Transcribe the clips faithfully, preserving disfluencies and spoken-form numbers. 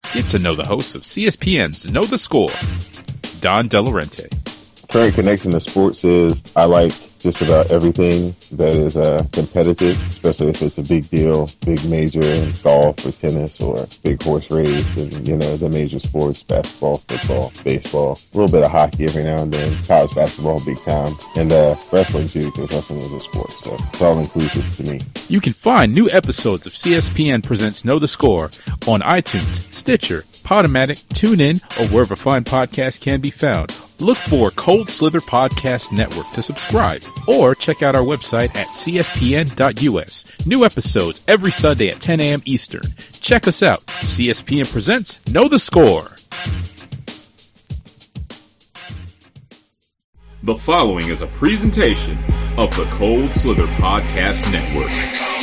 Get to know the hosts of C S P N's Know the Score, Don DeLaurenti. Current connection to sports is I like just about everything that is uh, competitive, especially if it's a big deal, big major in golf or tennis or big horse race and, you know, the major sports, basketball, football, baseball, a little bit of hockey every now and then, college basketball, big time, and uh, wrestling too, because wrestling is a sport, so it's all inclusive to me. You can find new episodes of C S P N Presents Know the Score on iTunes, Stitcher, Podomatic, TuneIn, or wherever fine podcasts can be found. Look for Cold Slither Podcast Network to subscribe, or check out our website at c s p n dot u s. New episodes every Sunday at ten a.m. Eastern. Check us out. C S P N Presents Know the Score. The following is a presentation of the Cold Slither Podcast Network.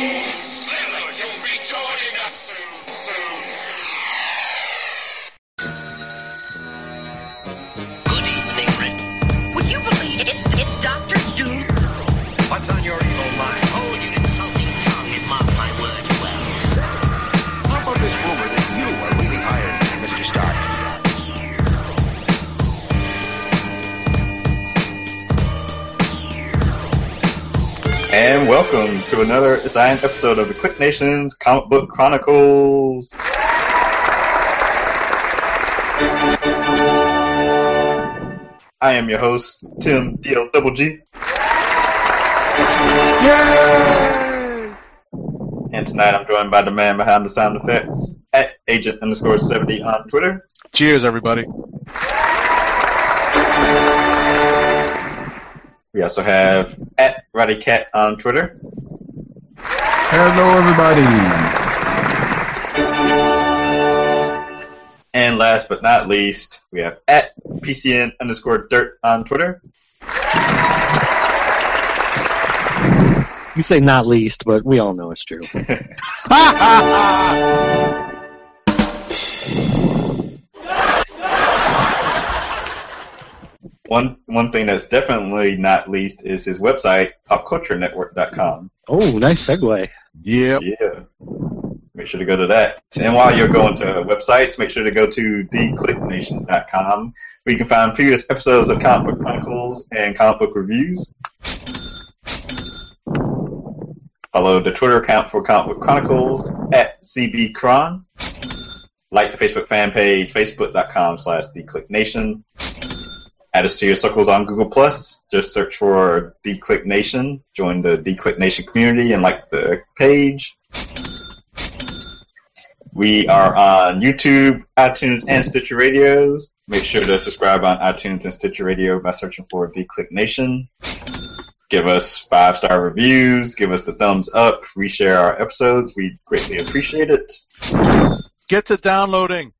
What's on your evil mind? Hold your insulting tongue and mock my words well. How about this rumor that you are really hired by Mister Stark? And welcome to another assigned episode of the Click Nation's Comic Book Chronicles. I am your host, Tim D L Double G. Yay! And tonight I'm joined by the man behind the sound effects, at agent underscore seventy on Twitter. Cheers, everybody. We also have at Roddy Cat on Twitter. Hello, everybody. And last but not least, we have at P C N underscore Dirt on Twitter. You say not least, but we all know it's true. One one thing that's definitely not least is his website, pop culture network dot com. Oh, nice segue. Yep. Yeah. Make sure to go to that. And while you're going to websites, make sure to go to the click nation dot com, where you can find previous episodes of Comic Book Chronicles and comic book reviews. Follow the Twitter account for Comic Book Chronicles at C B Cron. Like the Facebook fan page, facebook dot com slash the click nation. Add us to your circles on Google Plus. Just search for The Click Nation. Join the The Click Nation community and like the page. We are on YouTube, iTunes, and Stitcher Radios. Make sure to subscribe on iTunes and Stitcher Radio by searching for The Click Nation. Give us five-star reviews. Give us the thumbs up. Reshare our episodes. We greatly appreciate it. Get to downloading.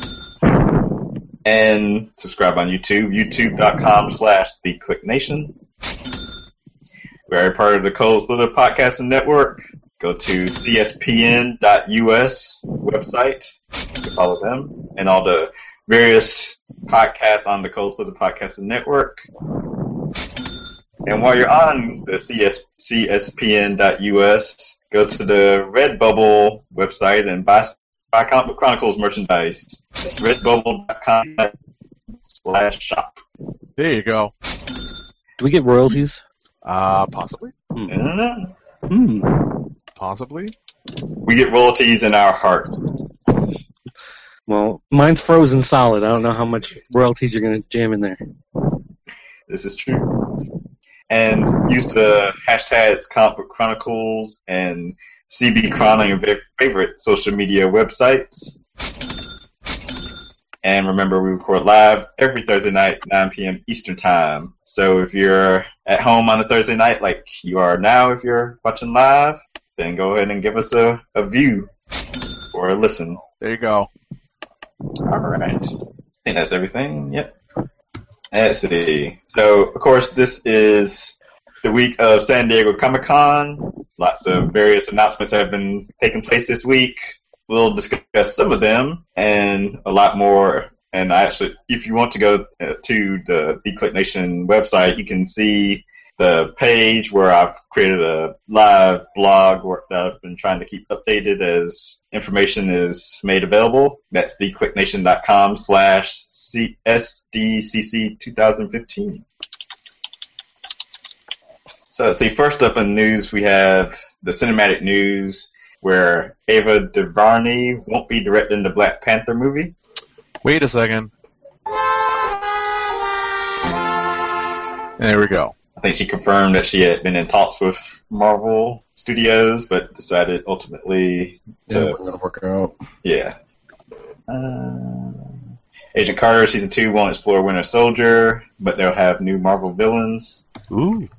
And subscribe on YouTube, youtube dot com slash The Click Nation. We're a part of the Cold Slither Podcasting Network. Go to c s p n dot u s website to follow them and all the various podcasts on the Cold Slither Podcasting Network. And while you're on the c s p n dot u s, go to the Redbubble website and buy, buy Comic Book Chronicles merchandise. It's redbubble dot com slash shop. There you go. Do we get royalties? Uh, possibly. Hmm. Uh, Hmm. Possibly. we get royalties in our heart. Well, mine's frozen solid. I don't know how much royalties you're going to jam in there. This is true. And use the hashtags Comic Book Chronicles and C B Chron on your favorite social media websites. And remember, we record live every Thursday night, nine p.m. Eastern Time. So if you're at home on a Thursday night, like you are now if you're watching live, then go ahead and give us a, a view or a listen. There you go. All right. I think that's everything. Yep. Let's see. So, of course, this is the week of San Diego Comic-Con. Lots of various announcements have been taking place this week. We'll discuss some of them and a lot more. And I actually, if you want to go to the The Click Nation website, you can see the page where I've created a live blog where, that I've been trying to keep updated as information is made available. That's theclicknation.com slash S D C C twenty fifteen. So let's see, first up in news we have the cinematic news where Ava DuVernay won't be directing the Black Panther movie. Wait a second. There we go. I think she confirmed that she had been in talks with Marvel Studios, but decided ultimately to... Yeah, it wasn't going to work out. Yeah. Uh, Agent Carter Season two won't explore Winter Soldier, but they'll have new Marvel villains. Ooh.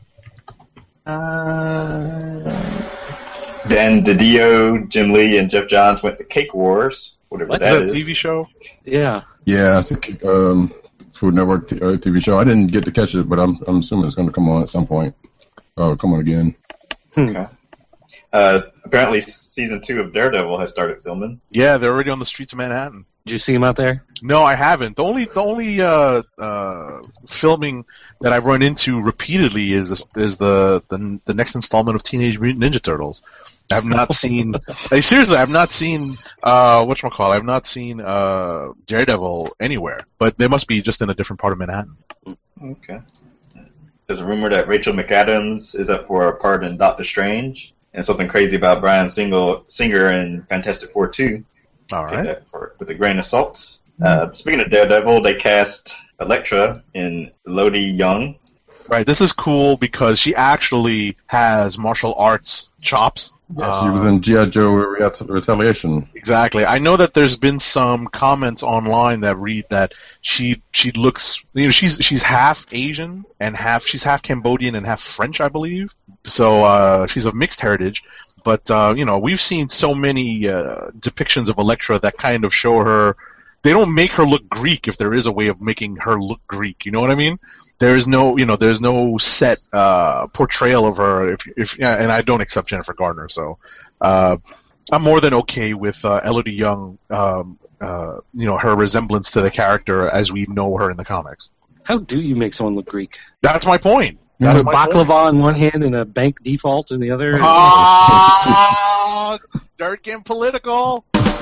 Uh, Dan DiDio, Jim Lee, and Jeff Johns went to Cake Wars, whatever That's that a is. T V show? Yeah. Yeah, it's a um, Food Network t- uh, T V show. I didn't get to catch it, but I'm I'm assuming it's going to come on at some point. Oh, come on again. Okay. Uh, apparently, season two of Daredevil has started filming. Yeah, they're already on the streets of Manhattan. Did you see him out there? No, I haven't. The only the only uh, uh, filming that I've run into repeatedly is this, is the, the the next installment of Teenage Mutant Ninja Turtles. I've not seen. Like, seriously, I've not seen uh, whatchamacallit. I've not seen uh, Daredevil anywhere. But they must be just in a different part of Manhattan. Okay. There's a rumor that Rachel McAdams is up for a part in Doctor Strange, and something crazy about Bryan Singer, Singer in Fantastic Four two. All Take right. that for, with a grain of salt. Uh, speaking of Daredevil, they cast Elektra in Lodi Young. Right. This is cool because she actually has martial arts chops. Yeah, she was in G I. Joe Ret- Retaliation. Exactly. I know that there's been some comments online that read that she she looks, you know, she's she's half Asian and half she's half Cambodian and half French, I believe. So uh, she's of mixed heritage. But uh, you know, we've seen so many uh, depictions of Elektra that kind of show her. They don't make her look Greek if there is a way of making her look Greek. You know what I mean? There is no, you know, there's no set uh, portrayal of her. If, if, yeah, and I don't accept Jennifer Garner, so uh, I'm more than okay with uh, Elodie Young. Um, uh, you know, her resemblance to the character as we know her in the comics. How do you make someone look Greek? That's my point. That's That's a my baklava point. in one hand and a bank default in the other. Ah, Dirt getting political.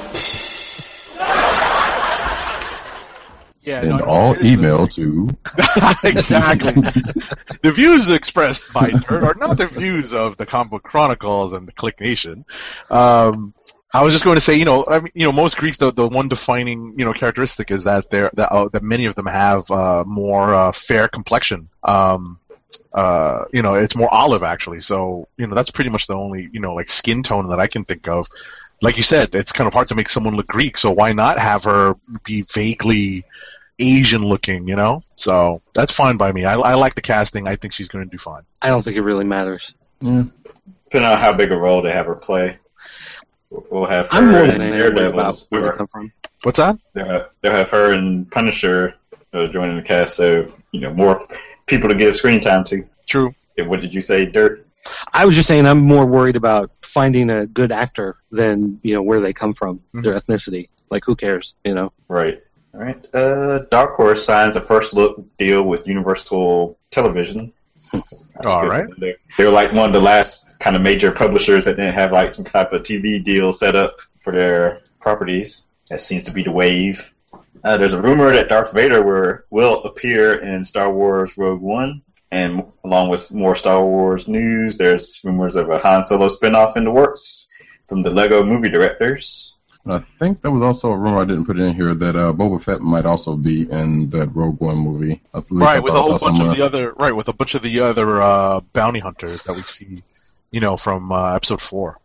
Yeah, Send no, no, all seriously. email to. Exactly. The views expressed by Dirt are not the views of the Comic Book Chronicles and the Click Nation. Um, I was just going to say, you know, I mean, you know, most Greeks, the, the one defining, you know, characteristic is that they're that, uh, that many of them have uh, more uh, fair complexion. Um, uh, you know, it's more olive actually. So, you know, that's pretty much the only, you know, like skin tone that I can think of. Like you said, it's kind of hard to make someone look Greek, so why not have her be vaguely Asian looking, you know? So that's fine by me. I, I like the casting. I think she's going to do fine. I don't think it really matters. Yeah. Depending on how big a role they have her play. We'll have her I'm more in than anything worried Daredevil. about where they come from. What's that? They'll have, they'll have her and Punisher uh, joining the cast, so, you know, more people to give screen time to. True. And what did you say, Dirt? I was just saying I'm more worried about finding a good actor than, you know, where they come from, Mm-hmm. their ethnicity. Like, who cares, you know? Right. All right. Uh, Dark Horse signs a first look deal with Universal Television. All right. They, they were like one of the last kind of major publishers that didn't have like some type of T V deal set up for their properties. That seems to be the wave. Uh, there's a rumor that Darth Vader will, will appear in Star Wars Rogue One. And along with more Star Wars news, there's rumors of a Han Solo spinoff in the works from the Lego movie directors. I think there was also a rumor I didn't put in here that uh, Boba Fett might also be in that Rogue One movie. At least I Right, with a thought I whole saw bunch somewhere. of the other right, with a bunch of the other uh, bounty hunters that we see, you know, from uh, episode four.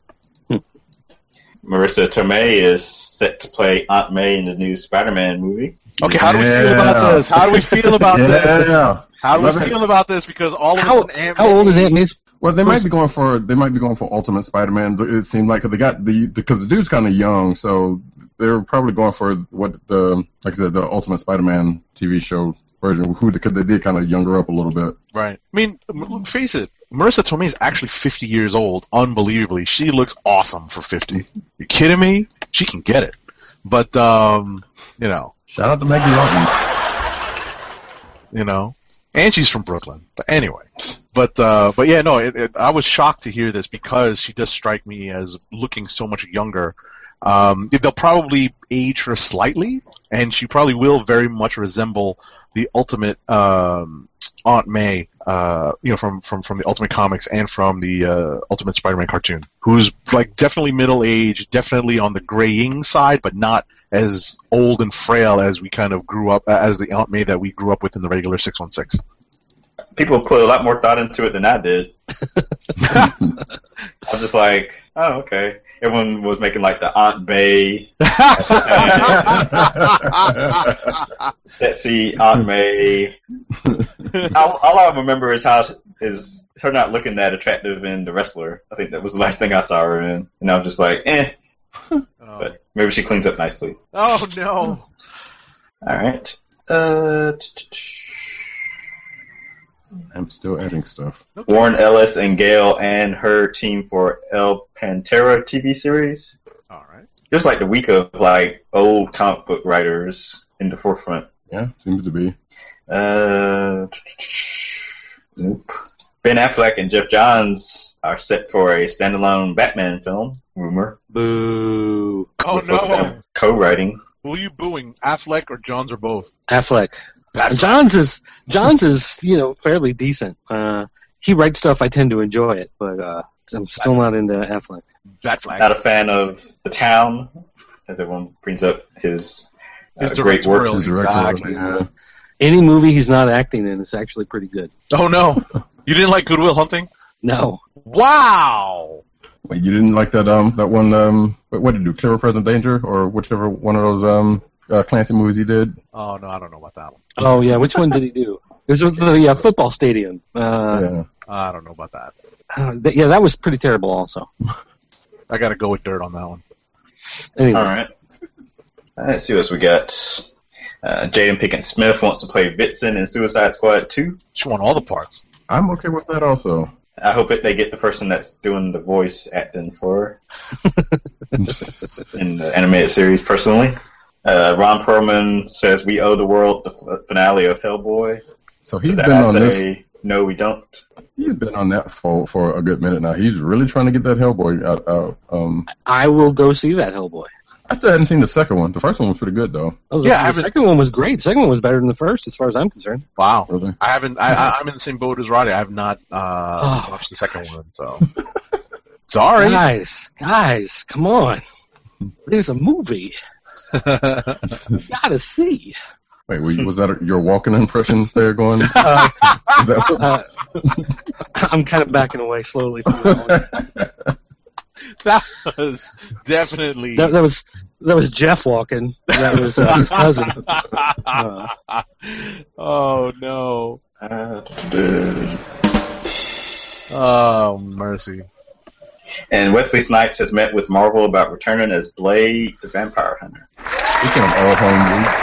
Marissa Tomei is set to play Aunt May in the new Spider-Man movie. Okay, how do we feel about Yeah. this? How do we feel about this? Yeah. How do we Love it. feel about this? Because all of How, us Aunt how old is Aunt May's? Well, they might be going for they might be going for Ultimate Spider-Man. It seemed like 'cause they got the because the dude's kind of young, so they're probably going for what the like I said the Ultimate Spider-Man T V show version. Who because they did kind of younger up a little bit. Right. I mean, m- face it, Marissa Tomei is actually fifty years old. Unbelievably, she looks awesome for fifty. You kidding me? She can get it. But um, you know, Shout out to Maggie Lawton. you know, And she's from Brooklyn. But anyway, but uh, but yeah, no, it, it, I was shocked to hear this because she does strike me as looking so much younger. Um, they'll probably age her slightly, and she probably will very much resemble the Ultimate um, Aunt May, uh, you know, from, from, from the Ultimate Comics and from the uh, Ultimate Spider-Man cartoon, who's like definitely middle-aged, definitely on the graying side, but not as old and frail as we kind of grew up, as the Aunt May that we grew up with in the regular six one six. People put a lot more thought into it than I did. I was just like, oh, okay. Everyone was making like the Aunt May, sexy Aunt May. all, all I remember is how is her not looking that attractive in The Wrestler. I think that was the last thing I saw her in, and I was just like, eh. Oh. But maybe she cleans up nicely. Oh no! All right. Uh. I'm still adding stuff. Okay. Warren Ellis and Gail and her team for El Pantera T V series. All right. Just like the week of like old comic book writers in the forefront. Yeah, seems to be. Uh, nope. Ben Affleck and Jeff Johns are set for a standalone Batman film. Rumor. Boo! Oh With both of no! them co-writing. Who are you booing? Affleck or Johns or both? Affleck. Affleck. Johns is Johns is you know fairly decent. Uh, he writes stuff I tend to enjoy it, but uh, I'm still not into Affleck. Batfleck. Not a fan of The Town, as everyone brings up his, uh, His great work. directorial. His director, God. yeah. Any movie he's not acting in is actually pretty good. Oh no! You didn't like Good Will Hunting? No, Wow! Wait, you didn't like that um that one um what, what did you do? Clear Present Danger or whichever one of those um uh, Clancy movies he did? Oh no, I don't know about that one. oh yeah, which one did he do? It was with the uh, football stadium. Uh, yeah. I don't know about that. uh, th- yeah, that was pretty terrible. Also, I gotta go with dirt on that one. anyway, All right. Let's see what else we got. Uh, Jaden Pickett Smith wants to play Vixen in Suicide Squad two. She won all the parts. I'm okay with that also. I hope it, they get the person that's doing the voice acting for her in the animated series, personally. Uh, Ron Perlman says we owe the world the f- finale of Hellboy. So he's So been that I on say, this. no, we don't. He's been on that for for a good minute now. He's really trying to get that Hellboy out. out um, I will go see that Hellboy. I still hadn't seen the second one. The first one was pretty good though. Oh, Yeah, I the haven't- second one was great. The second one was better than the first, as far as I'm concerned. Wow. Really? I haven't. I, I, I'm in the same boat as Roddy. I have not uh, Oh. watched the second one. So sorry. Guys, guys, come on. There's a movie. You gotta see. Wait, were you- was that your walking impression there going? Uh, that uh, I'm kind of backing away slowly from that one. That was definitely. That, that was that was Jeff walking. That was uh, his cousin. Uh, Oh no! Uh, Oh mercy! and Wesley Snipes has met with Marvel about returning as Blade the Vampire Hunter. Speaking of all home movies,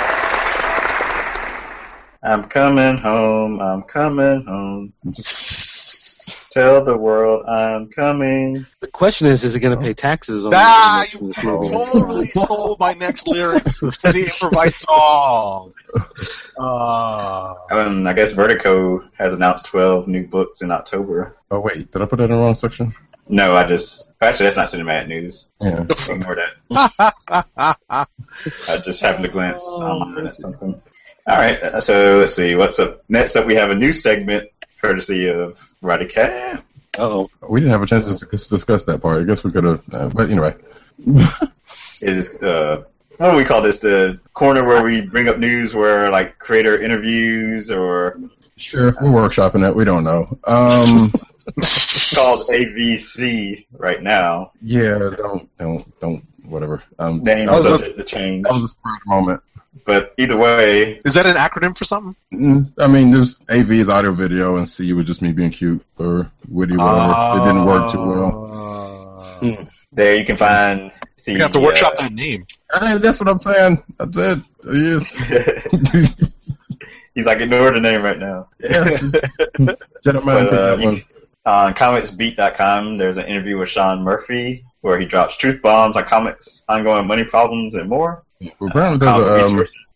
I'm coming home, I'm coming home. Tell the world I'm coming. the question is, is he going to pay taxes on Ah, the you this movie? totally stole my next lyric. The improvised song. Uh, Um, I guess Vertigo has announced twelve new books in October. oh wait, did I put that in the wrong section? No, I just... Actually, that's not cinematic news. Yeah. Ignore that. I just happened to glance online at something. All right, uh, so let's see. What's up? Next up, we have a new segment courtesy of Roddy Cat. Uh-oh. We didn't have a chance to dis- discuss that part. I guess we could have, uh, but anyway. It is, uh, what do we call this? The corner where we bring up news where, like, creator interviews or... Sure, we're workshopping that. We don't know. Um, It's called A V C right now. yeah, don't, don't, don't, whatever. Um, Name that was, a, subject to change. that was a spur of the moment. But either way, is that an acronym for something? Mm, I mean, there's A V is audio video, and C was just me being cute or witty, whatever. It didn't work too well. Hmm. there you can find... See, You have to workshop that name. Hey, that's what I'm saying. That's it. Yes. that. He's like, ignore the name right now. yeah. Jedi mind But, take uh, that you- one. on comics beat dot com, there's an interview with Sean Murphy where he drops truth bombs on comics, ongoing money problems, and more. Well, apparently there's Comic a um, resources.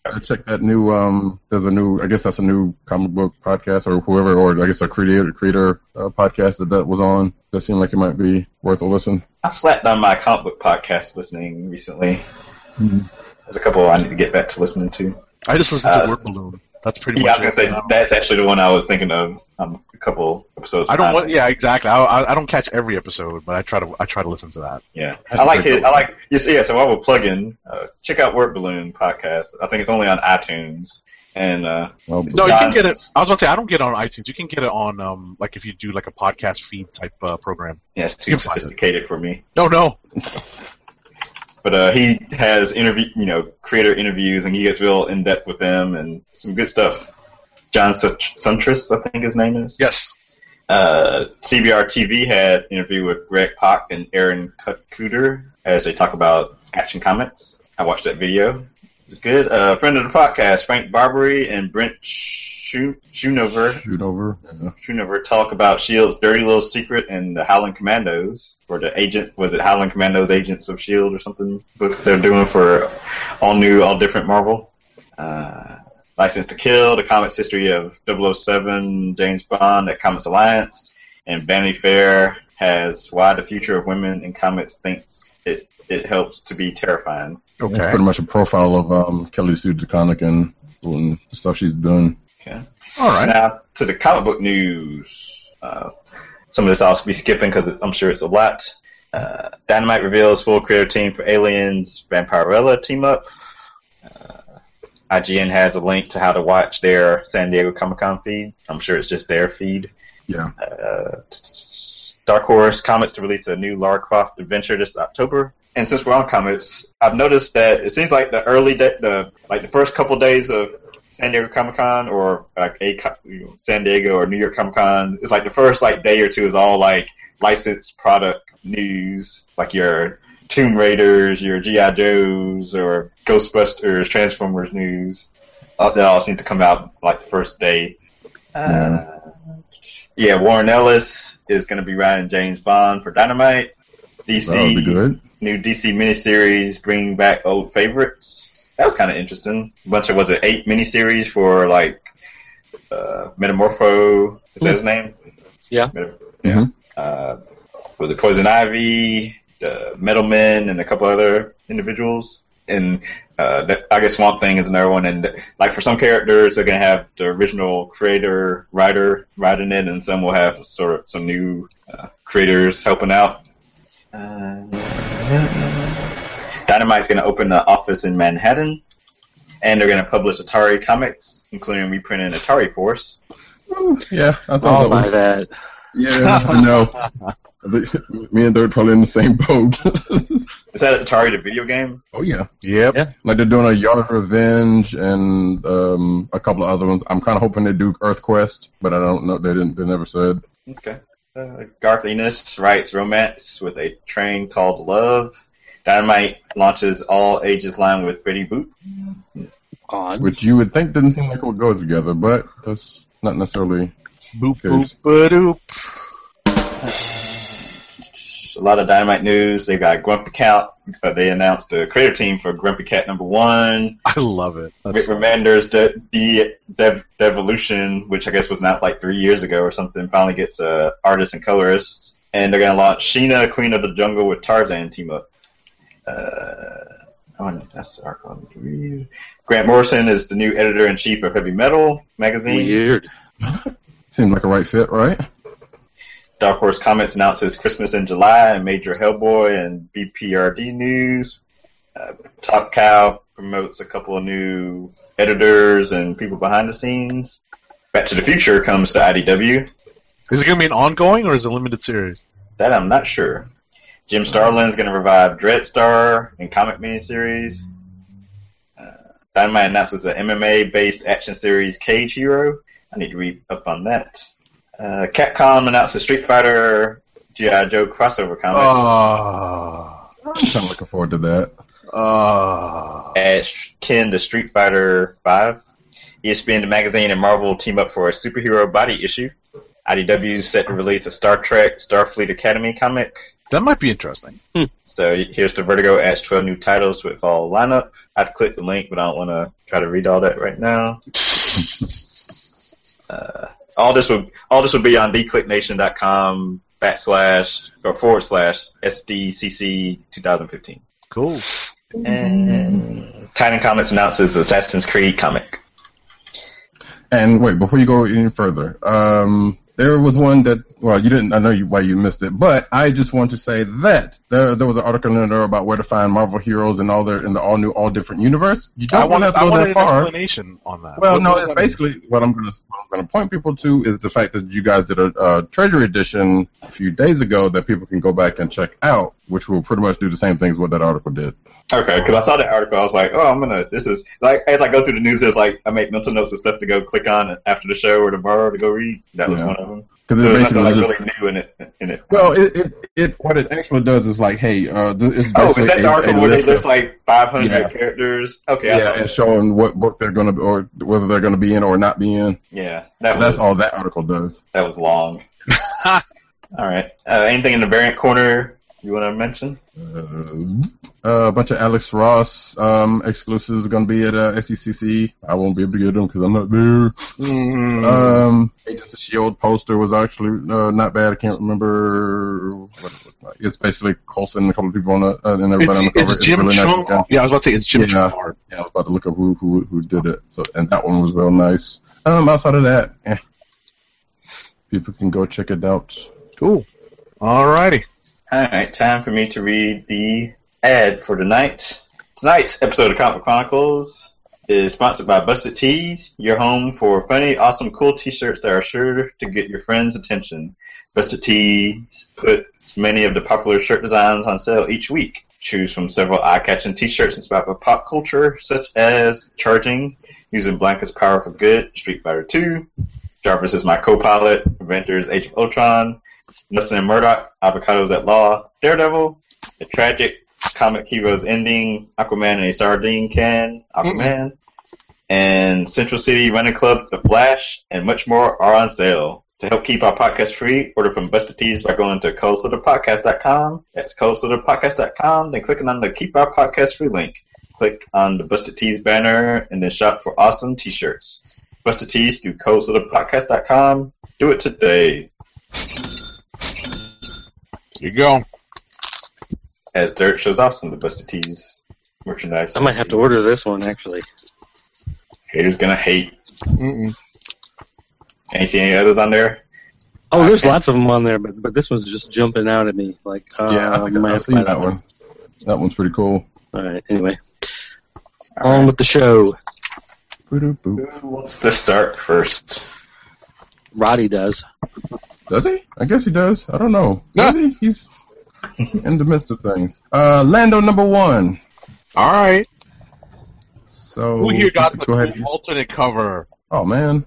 I checked that new. Um, there's a new. I guess that's a new comic book podcast or whoever, or I guess a creator creator uh, podcast that that was on. That seemed like it might be worth a listen. I've slacked on my comic book podcast listening recently. Mm-hmm. There's a couple I need to get back to listening to. I just listened to Uh, Word Balloon. That's pretty Yeah, I much was gonna it. say that's actually the one I was thinking of. Um, a couple episodes. I don't behind. want. Yeah, exactly. I, I I don't catch every episode, but I try to I try to listen to that. Yeah, I I like think it. I like you see. Yeah, so I will plug in. Uh, check out Word Balloon podcast. I think it's only on iTunes. And uh, Well, No, you can John's- get it. I was gonna say I don't get it on iTunes. You can get it on um like if you do like a podcast feed type uh, program. yeah, it's too You can find it. sophisticated for me. No, no. But uh, he has interview, you know, creator interviews, and he gets real in depth with them, and some good stuff. John Suntress, I think his name is. Yes. Uh, C B R T V had an interview with Greg Pak and Aaron Cooter as they talk about Action Comics. I watched that video. It's good. A uh, friend of the podcast, Frank Barbary and Brent Scho- Schoonover, shoot over. Yeah. Schoonover talk about S H I E L D's Dirty Little Secret and the Howling Commandos, or the agent, was it Howling Commandos Agents of S H I E L D or something, book they're doing for all new, all different Marvel. Uh, License to Kill, the comics history of double oh seven, James Bond at Comics Alliance, and Vanity Fair has Why the Future of Women in Comics Thinks It It Helps to Be Terrifying. Okay. It's pretty much a profile of um, Kelly Sue DeConnick and, and the stuff she's doing. Okay. All right. Now to the comic book news. Uh, some of this I'll be skipping because I'm sure it's a lot. Uh, Dynamite reveals full creator team for Aliens Vampirella team up. Uh, I G N has a link to how to watch their San Diego Comic-Con feed. I'm sure it's just their feed. Yeah. Uh, Dark Horse Comics to release a new Lara Croft adventure this October. And since we're on comics, I've noticed that it seems like the early day, the like the first couple days of San Diego Comic Con or like a you know, San Diego or New York Comic Con, it's like the first like day or two is all like licensed product news, like your Tomb Raiders, your G I Joes, or Ghostbusters, Transformers news. Uh, that all seems to come out like the first day. Uh, yeah, Warren Ellis is going to be writing James Bond for Dynamite. D C, That would be good. new D C miniseries bringing back old favorites. That was kind of interesting. A bunch of, was it eight miniseries for like uh, Metamorpho? Is that his name? Yeah. Meta- Yeah. uh, was it Poison Ivy, the Metal Men, and a couple other individuals? And uh, that, I guess Swamp Thing is another one. And like for some characters, they're gonna have the original creator writer writing it, and some will have sort of some new uh, creators helping out. Uh, Dynamite's gonna open an office in Manhattan, and they're gonna publish Atari comics, including reprinting Atari Force. Yeah, I thought I'll that buy was. that. Yeah, I know. Me and Dirt probably in the same boat. Is that Atari the video game? Oh yeah, Yep. Yeah. like they're doing a Yard Revenge and um, a couple of other ones. I'm kind of hoping they do EarthQuest, but I don't know. They didn't. They never said. Okay. Uh, Garth Ennis writes romance with a train called Love. Dynamite launches all ages line with Betty Boop. Odd. Which you would think didn't seem like it would go together, but that's not necessarily. Boop Case. boop ba-doop. A lot of Dynamite news. They've got Grumpy Cat. Uh, they announced the creator team for Grumpy Cat number one. I love it. That's Rick Remender's De- De- Dev- Devolution, which I guess was announced like three years ago or something, finally gets uh, artists and colorists. And they're going to launch Sheena, Queen of the Jungle, with Tarzan team up. Uh, oh, that's the article I need to read. Grant Morrison is the new editor-in-chief of Heavy Metal magazine. Weird. Seemed like a right fit, right? Dark Horse Comics announces Christmas in July and major Hellboy and B P R D news. Uh, Top Cow promotes a couple of new editors and people behind the scenes. Back to the Future comes to I D W. Is it going to be an ongoing or is it a limited series? That I'm not sure. Jim Starlin's going to revive Dreadstar in comic miniseries. Uh, Dynamite announces an M M A-based action series, Cage Hero. I need to read up on that. Uh, Capcom announced a Street Fighter G I Joe crossover comic. Oh. I'm kind of looking forward to that. Oh. Adds Ken to Street Fighter five. E S P N the magazine and Marvel team up for a superhero body issue. I D W is set to release a Star Trek Starfleet Academy comic. That might be interesting. So here's the Vertigo adds twelve new titles to its fall lineup. I'd click the link, but I don't want to try to read all that right now. uh, all this will all this will be on the click nation dot com backslash or forward slash S D C C twenty fifteen. Cool. And Titan Comics announces Assassin's Creed comic. And wait, before you go any further, um, there was one that, well, you didn't, I know you, why you missed it, but I just want to say that there, there was an article in there about where to find Marvel heroes in all their, in the all new, all different universe. You don't I want to have to I go wanted that an far. explanation on that. Well, What- no, what it's does that basically what I'm going to what I'm going to point people to is the fact that you guys did a, a Treasury edition a few days ago that people can go back and check out, which will pretty much do the same things what that article did. Okay, because I saw that article, I was like, oh, I'm gonna. This is like as I go through the news, there's like I make mental notes of stuff to go click on after the show or tomorrow to go read. That was Yeah. one of them. Because So it there's basically nothing was like just really new in it. In it. well, it, it it what it actually does is like, hey, uh, th- it's Oh, basically is that the a, article a where they list list of, like five hundred Yeah. characters? Okay, I yeah, saw and that. showing what book they're going to or whether they're going to be in or not be in. Yeah, that So was that's all that article does. that was long. All right. Uh, anything in the variant corner you want to mention? Uh, uh, a bunch of Alex Ross um, exclusives going to be at uh, S D C C. I won't be able to get them because I'm not there. Mm. Um, Agents of S H I E L D poster was actually uh, not bad. I can't remember what it looked like. It's basically Coulson and a couple of people on the, uh, and everybody It's, on the cover. it's Jim really Chung. nice again. Yeah, I was about to say it's Jim Yeah. Chung art. Yeah, I was about to look up who who who did it. So and that one was real nice. Um, outside of that, eh, people can go check it out. Cool. Alrighty. All right, time for me to read the ad for tonight. Tonight's episode of Comic Chronicles is sponsored by Busted Tees, your home for funny, awesome, cool t-shirts that are sure to get your friends' attention. Busted Tees puts many of the popular shirt designs on sale each week. Choose from several eye-catching t-shirts inspired by pop culture, such as Charging, Using Blanket's Power for Good, Street Fighter two, Jarvis is My Co-Pilot, Avengers Age of Ultron, Nelson and Murdoch, Avocados at Law, Daredevil, The Tragic Comic Heroes Ending, Aquaman and a Sardine Can, Aquaman, and Central City Running Club, The Flash, and much more are on sale. To help keep our podcast free, order from Busted Tees by going to cold slither podcast dot com. That's cold slither podcast dot com, then clicking on the Keep Our Podcast Free link. Click on the Busted Tees banner and then shop for awesome t-shirts. Busted Tees through cold slither podcast dot com. Do it today. Here you go. As Dirt shows off some of the Busted Tees merchandise. I might have to order this one, actually. Haters gonna hate. Mm-mm. Can you see any others on there? Oh, there's Okay. lots of them on there, but but this one's just jumping out at me. Like, uh, Yeah, I think might I've have to seen buy that one. That one's pretty cool. All right, anyway. On with the show. Boop-a-boop. Who wants to start first? Roddy does. Does he? I guess he does. I don't know. Yeah. Does he? He's in the midst of things. Uh, Lando number one. All right. So Who here got the go ahead. cool alternate cover? Oh man,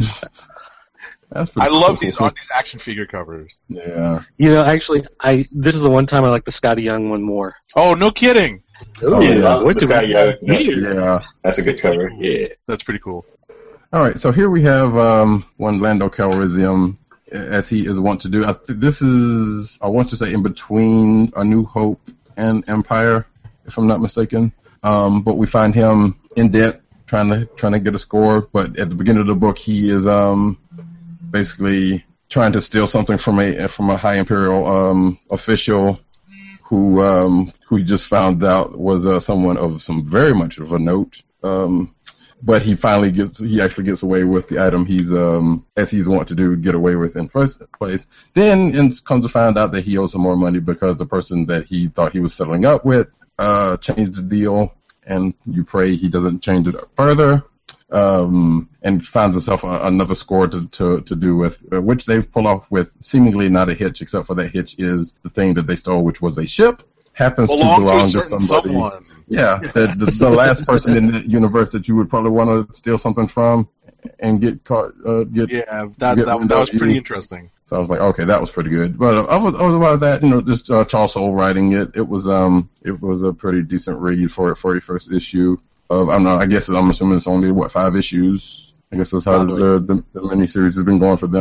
that's pretty I love cool. these on these action figure covers. Yeah. You know, actually, I this is the one time I like the Scotty Young one more. Oh, no kidding. Oh, Yeah, yeah. What the do guy, we yeah, have yeah. here? Yeah. That's a good cover. Yeah. That's pretty cool. All right. So here we have um, one Lando Calrissian, as he is wont to do. I th- this is I want to say in between A New Hope and Empire, if I'm not mistaken. Um, but we find him in debt, trying to trying to get a score. But at the beginning of the book, he is um, basically trying to steal something from a from a high Imperial um, official who um, who he just found out was uh, someone of some very much of a note. Um, but he finally gets he actually gets away with the item he's um, as he's want to do get away with in first place. Then it comes to find out that he owes some more money because the person that he thought he was settling up with uh, changed the deal, and you pray he doesn't change it further. Um, and finds himself a, another score to, to, to do with, uh, which they've pulled off with seemingly not a hitch, except for that hitch is the thing that they stole, which was a ship, happens Belong to to belong a to, certain somebody. someone. Yeah, the, the, the last person in the universe that you would probably want to steal something from and get caught, uh, get. Yeah, that get that, wind that of was pretty you. interesting. So I was like, okay, that was pretty good. But uh, other- otherwise, that you know, just uh, Charles Soule writing it, it was um, it was a pretty decent read for for your first issue. Of I don't know, I guess I'm assuming it's only what five issues. I guess that's how the, the the miniseries has been going for them.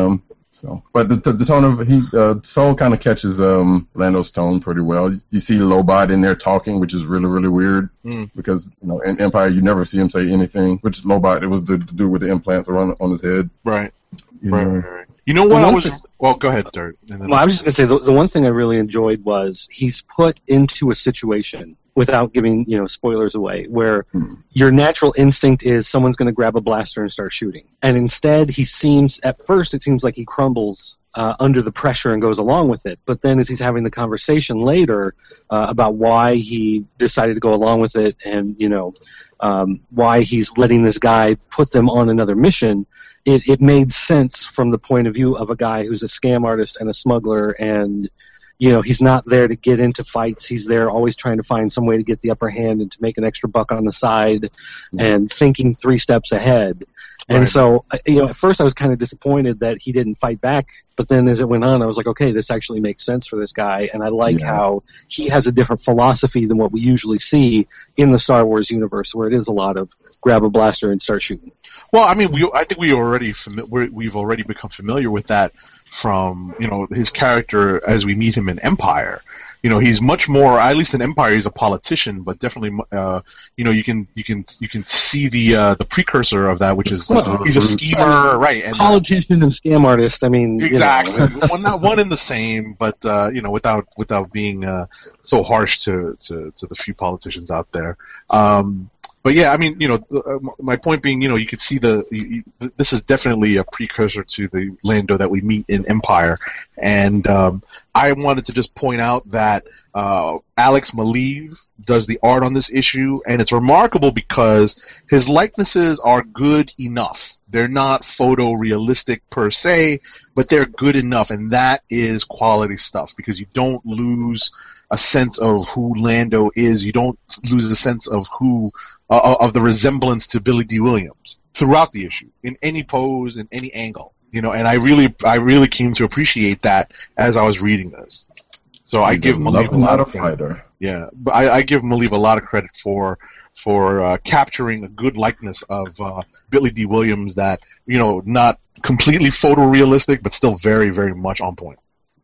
So, but the the, the tone of he uh, Soul kind of catches um Lando's tone pretty well. You see Lobot in there talking, which is really really weird Mm. because you know in Empire you never see him say anything. Which Lobot, it was the, the dude with the implants around on his head. Right. You Right, know. right, right. You know what? The I one was. thing- Well, go ahead, Dirt. And then Well, I was just going to say the, the one thing I really enjoyed was he's put into a situation without giving you know spoilers away, where Hmm. your natural instinct is someone's going to grab a blaster and start shooting, and instead he seems at first it seems like he crumbles uh, under the pressure and goes along with it. But then as he's having the conversation later uh, about why he decided to go along with it, and you know um, why he's letting this guy put them on another mission. It, it made sense from the point of view of a guy who's a scam artist and a smuggler, and you know he's not there to get into fights. He's there always trying to find some way to get the upper hand and to make an extra buck on the side, and thinking three steps ahead. And Right. so, uh, you know, at first I was kind of disappointed that he didn't fight back, but then as it went on, I was like, okay, this actually makes sense for this guy, and I like Yeah. how he has a different philosophy than what we usually see in the Star Wars universe, where it is a lot of grab a blaster and start shooting. Well, I mean, we I think we already fami- we're, we've already become familiar with that from you know his character as we meet him in Empire. You know, he's much more. At least in Empire, he's a politician, but definitely, uh, you know, you can you can you can see the uh, the precursor of that, which is Well, he's a schemer, right? And, uh, Politician and scam artist, I mean, you know. exactly, one not one and the same, but uh, you know, without without being uh, so harsh to, to to the few politicians out there. Um, But yeah, I mean, you know, the, uh, my point being, you know, you could see the you, you, this is definitely a precursor to the Lando that we meet in Empire, and um, I wanted to just point out that uh, Alex Maleev does the art on this issue, and it's remarkable because his likenesses are good enough. They're not photorealistic per se, but they're good enough, and that is quality stuff because you don't lose a sense of who Lando is. You don't lose a sense of who uh, of the resemblance to Billy D. Williams throughout the issue, in any pose, in any angle. You know, and I really, I really came to appreciate that as I was reading this. So I He's give a Maleev a not lot a of credit. fighter. Yeah, but I, I give Maleev a lot of credit for for uh, capturing a good likeness of uh, Billy D. Williams that, you know, not completely photorealistic, but still very, very much on point.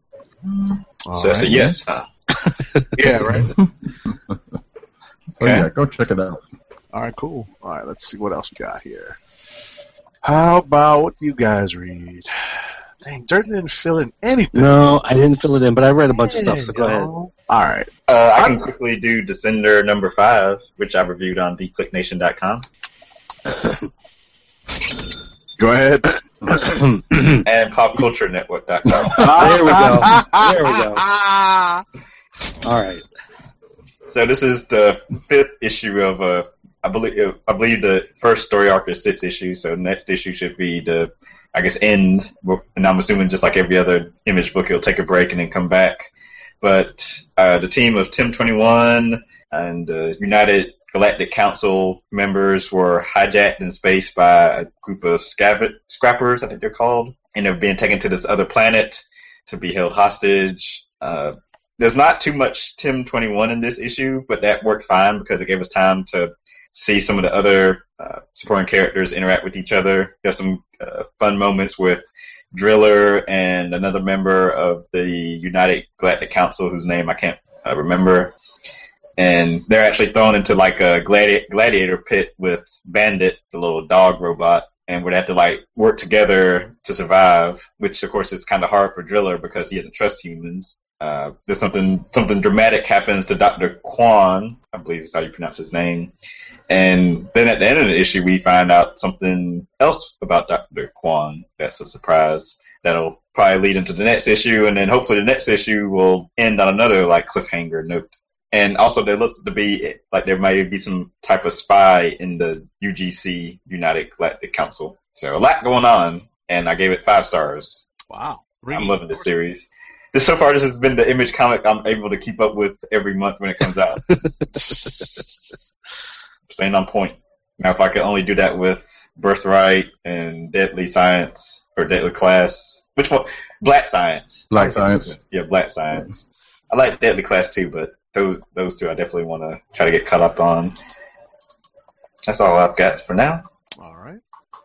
All So that's a right. yes, huh? Yeah, right. So Okay. yeah, go check it out. All right, cool. All right, let's see what else we got here. How about what do you guys read? Dang, Dirt didn't fill in anything. No, I didn't fill it in, but I read a bunch of stuff, so go ahead. All right. Uh, I can quickly do Descender number five, which I reviewed on the click nation dot com, Go ahead. and pop culture network dot com. There we go. There we go. All right. So this is the fifth issue of uh, I believe I believe the first story arc is six issues, so next issue should be the I guess end, and I'm assuming just like every other Image book, it'll take a break and then come back. But uh, the team of Tim twenty-one and uh, United Galactic Council members were hijacked in space by a group of scav- scrappers, I think they're called, and they're being taken to this other planet to be held hostage. Uh, there's not too much Tim twenty-one in this issue, but that worked fine because it gave us time to see some of the other uh, supporting characters interact with each other. There's some uh, fun moments with Driller and another member of the United Galactic Council whose name I can't uh, remember. And they're actually thrown into like a gladi- gladiator pit with Bandit, the little dog robot, and would have to like work together to survive, which of course is kind of hard for Driller because he doesn't trust humans. Uh, there's something something dramatic happens to Doctor Quan, I believe is how you pronounce his name. And then at the end of the issue, we find out something else about Doctor Quan that's a surprise that'll probably lead into the next issue, and then hopefully the next issue will end on another like cliffhanger note. And also, there looks to be like there might be some type of spy in the U G C, United Galactic Council. So a lot going on, and I gave it five stars. Wow. I'm loving this series. This so far, this has been the Image comic I'm able to keep up with every month when it comes out. Staying on point. Now, if I could only do that with Birthright and Deadly Science or Deadly Class, which one? Black Science. Black Science. Yeah, Black Science. I like Deadly Class too, but those those two I definitely want to try to get caught up on. That's all I've got for now. All right.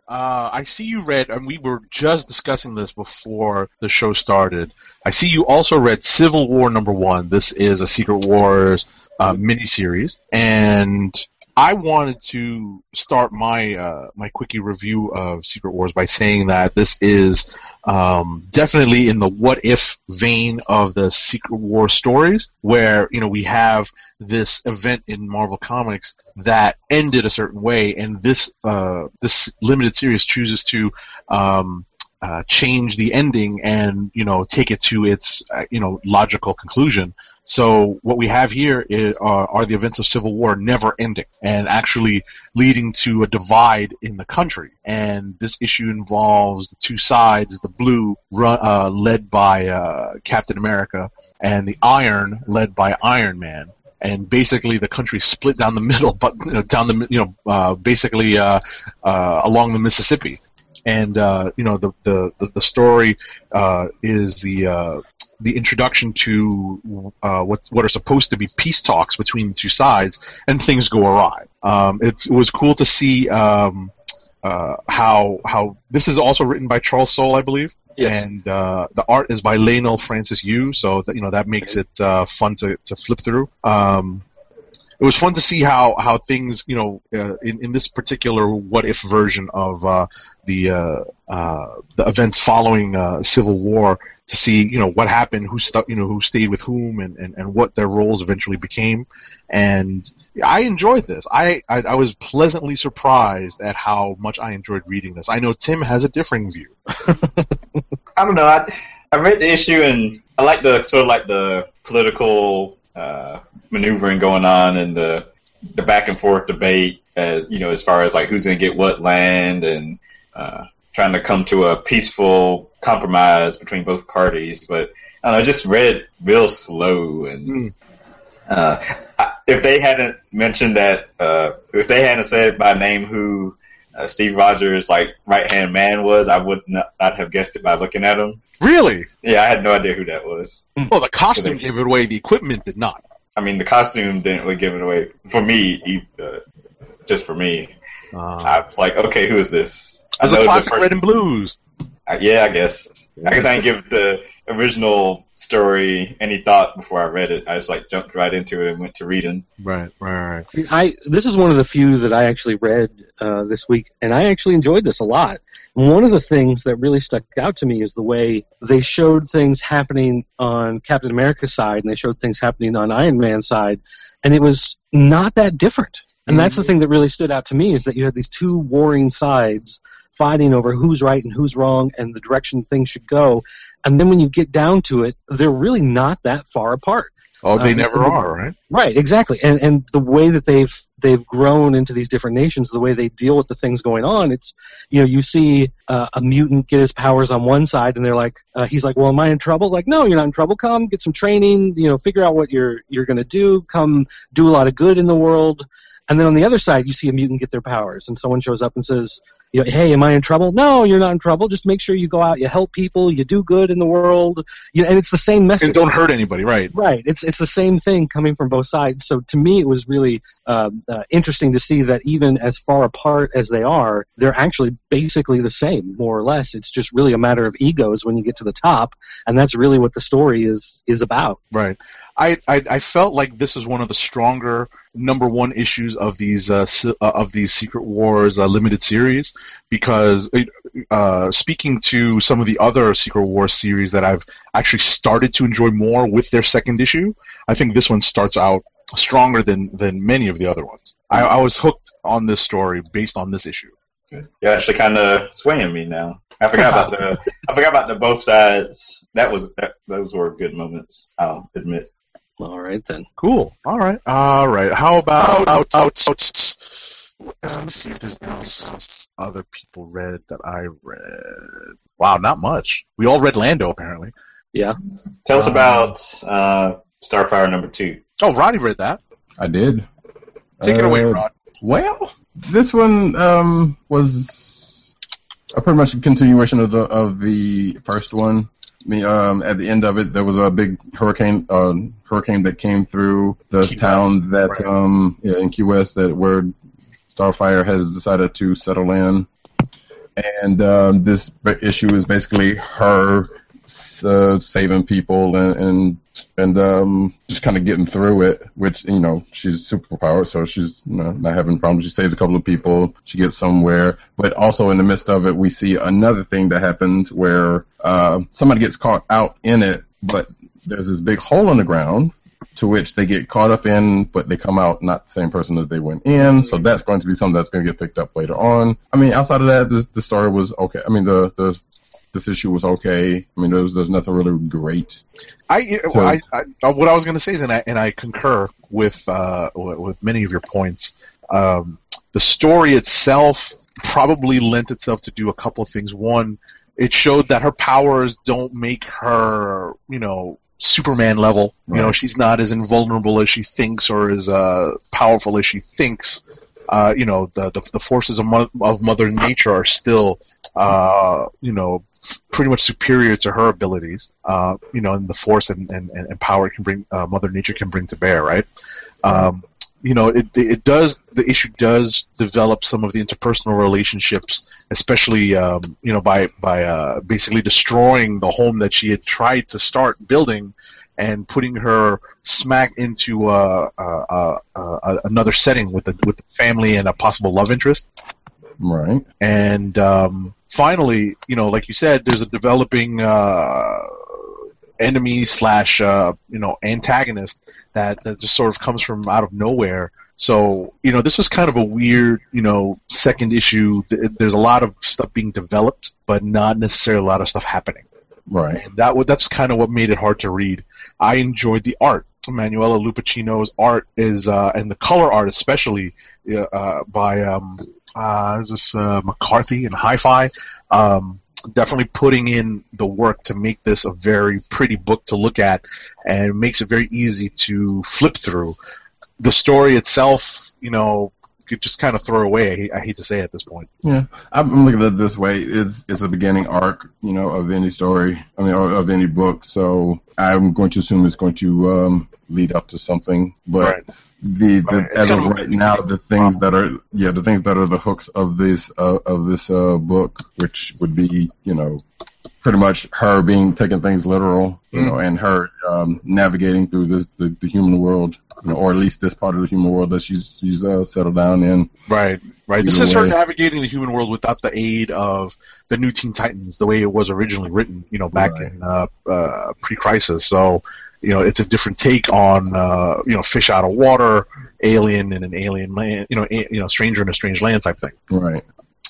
Uh, I see you read, and we were just discussing this before the show started. I see you also read Civil War number one. This is a Secret Wars uh, miniseries, and I wanted to start my uh, my quickie review of Secret Wars by saying that this is um, definitely in the what if vein of the Secret War stories, where you know we have this event in Marvel Comics that ended a certain way, and this uh, this limited series chooses to um, uh, change the ending and you know take it to its uh, you know logical conclusion. So what we have here is, uh, are the events of Civil War never ending and actually leading to a divide in the country. And this issue involves the two sides, the blue run, uh, led by uh, Captain America and the iron led by Iron Man. And basically the country split down the middle, but you know, down the you know uh, basically uh, uh, along the Mississippi. And uh, you know the the the story uh, is the uh, the introduction to uh, what what are supposed to be peace talks between the two sides, and things go awry. Um, it's, it was cool to see um, uh, how how this is also written by Charles Soule, I believe, yes. And uh, the art is by Lionel Francis Yu, so that, you know that makes it uh, fun to to flip through. Um, It was fun to see how, how things, you know, uh, in, in this particular what-if version of uh, the uh, uh, the events following uh, Civil War, to see, you know, what happened, who stu- you know, who stayed with whom, and, and, and what their roles eventually became. And I enjoyed this. I, I, I was pleasantly surprised at how much I enjoyed reading this. I know Tim has a differing view. I don't know. I, I read the issue, and I like the sort of like the political Uh, maneuvering going on and the the back and forth debate, as you know, as far as like who's going to get what land, and uh, trying to come to a peaceful compromise between both parties. But I don't know, I just read real slow, and mm. uh, I, if they hadn't mentioned that, uh, if they hadn't said by name who uh, Steve Rogers' like right hand man was, I would not, not have guessed it by looking at him. Really? Yeah, I had no idea who that was. Well, the costume gave it away. The equipment did not. I mean, the costume didn't really give it away. For me, uh, just for me. Uh, I was like, okay, who is this? It was a classic Red and Blues. Uh, yeah, I guess. I guess I didn't give the original story any thought before I read it. I just like jumped right into it and went to reading. Right, right, right. See, I this is one of the few that I actually read uh, this week, and I actually enjoyed this a lot. One of the things that really stuck out to me is the way they showed things happening on Captain America's side, and they showed things happening on Iron Man's side, and it was not that different. And that's the thing that really stood out to me, is that you had these two warring sides fighting over who's right and who's wrong and the direction things should go. And then when you get down to it, they're really not that far apart. Oh, they um, never are, right? Right, exactly. And and the way that they've they've grown into these different nations, the way they deal with the things going on, it's, you know, you see uh, a mutant get his powers on one side, and they're like, uh, he's like, well, am I in trouble? Like, no, you're not in trouble. Come, get some training, you know, figure out what you're you're going to do. Come do a lot of good in the world. And then on the other side, you see a mutant get their powers, and someone shows up and says, you know, hey, am I in trouble? No, you're not in trouble. Just make sure you go out, you help people, you do good in the world. You know, and it's the same message. And don't hurt anybody, right? Right. It's it's the same thing coming from both sides. So to me, it was really um, uh, interesting to see that even as far apart as they are, they're actually basically the same, more or less. It's just really a matter of egos when you get to the top, and that's really what the story is is about. Right. I, I, I felt like this is one of the stronger number one issues of these uh, of these Secret Wars uh, limited series, because uh, speaking to some of the other Secret Wars series that I've actually started to enjoy more with their second issue, I think this one starts out stronger than, than many of the other ones. I, I was hooked on this story based on this issue. You're actually kind of swaying me now. I forgot about the I forgot about the both sides. That was that, those were good moments, I'll admit. All right, then. Cool. All right. All right. How about out, out, out. Let me see if there's else other people read that I read. Wow, not much. We all read Lando, apparently. Yeah. Tell us um, about uh, Starfire number two. Oh, Roddy read that. I did. Take it uh, away, Rod. Well, this one um, was a pretty much a continuation of the of the first one. Me, um, at the end of it, there was a big hurricane, uh, hurricane that came through the Key town West, that, right. um, yeah, in Key West, that where Starfire has decided to settle in. and um, this issue is basically her uh, saving people and and, and um, just kind of getting through it. Which, you know, she's superpowered, so she's, you know, not having problems. She saves a couple of people. She gets somewhere, but also in the midst of it, we see another thing that happened where uh, somebody gets caught out in it, but there's this big hole in the ground, to which they get caught up in, but they come out not the same person as they went in. So that's going to be something that's going to get picked up later on. I mean, outside of that, this, the story was okay. I mean, the, the this issue was okay. I mean, there's there's nothing really great. I, well, I, I what I was going to say is, and I and I concur with uh, with many of your points. Um, the story itself probably lent itself to do a couple of things. One, it showed that her powers don't make her, you know, Superman level. Right. You know, she's not as invulnerable as she thinks, or as uh, powerful as she thinks. Uh, you know, the, the the forces of, mo- of Mother Nature are still, uh, you know, pretty much superior to her abilities. Uh, you know, and the force and, and, and power it can bring, uh, Mother Nature can bring to bear, right? Um, you know, it it does. The issue does develop some of the interpersonal relationships, especially um, you know, by by uh, basically destroying the home that she had tried to start building, and putting her smack into uh, uh, uh, uh, another setting with a with a family and a possible love interest. Right. And um, finally, you know, like you said, there's a developing uh, enemy slash uh, you know, antagonist that, that just sort of comes from out of nowhere. So, you know, this was kind of a weird, you know, second issue. There's a lot of stuff being developed, but not necessarily a lot of stuff happening. Right. And that that's kind of what made it hard to read. I enjoyed the art. Manuela Lupacino's art is, uh, and the color art especially, uh, by um, uh, is this uh, McCarthy and Hi-Fi. Um, definitely putting in the work to make this a very pretty book to look at, and makes it very easy to flip through. The story itself, you know, could just kind of throw away. I hate, I hate to say it at this point. Yeah, I'm looking at it this way. It's it's a beginning arc, you know, of any story. I mean, or of any book. So I'm going to assume it's going to um, lead up to something. But Right. the, the Right. as It's of kind of right now, the things that are yeah, the things that are the hooks of this uh, of this uh, book, which would be, you know, pretty much her being taking things literal, you Mm. know, and her um, navigating through this, the the human world. You know, or at least this part of the human world that she's she's uh, settled down in. Right, right. This Either is her way. navigating the human world without the aid of the New Teen Titans, the way it was originally written, you know, back Right. in uh, uh, pre-crisis. So, you know, it's a different take on, uh, you know, fish out of water, alien in an alien land, you know, a, you know, stranger in a strange land type thing. Right.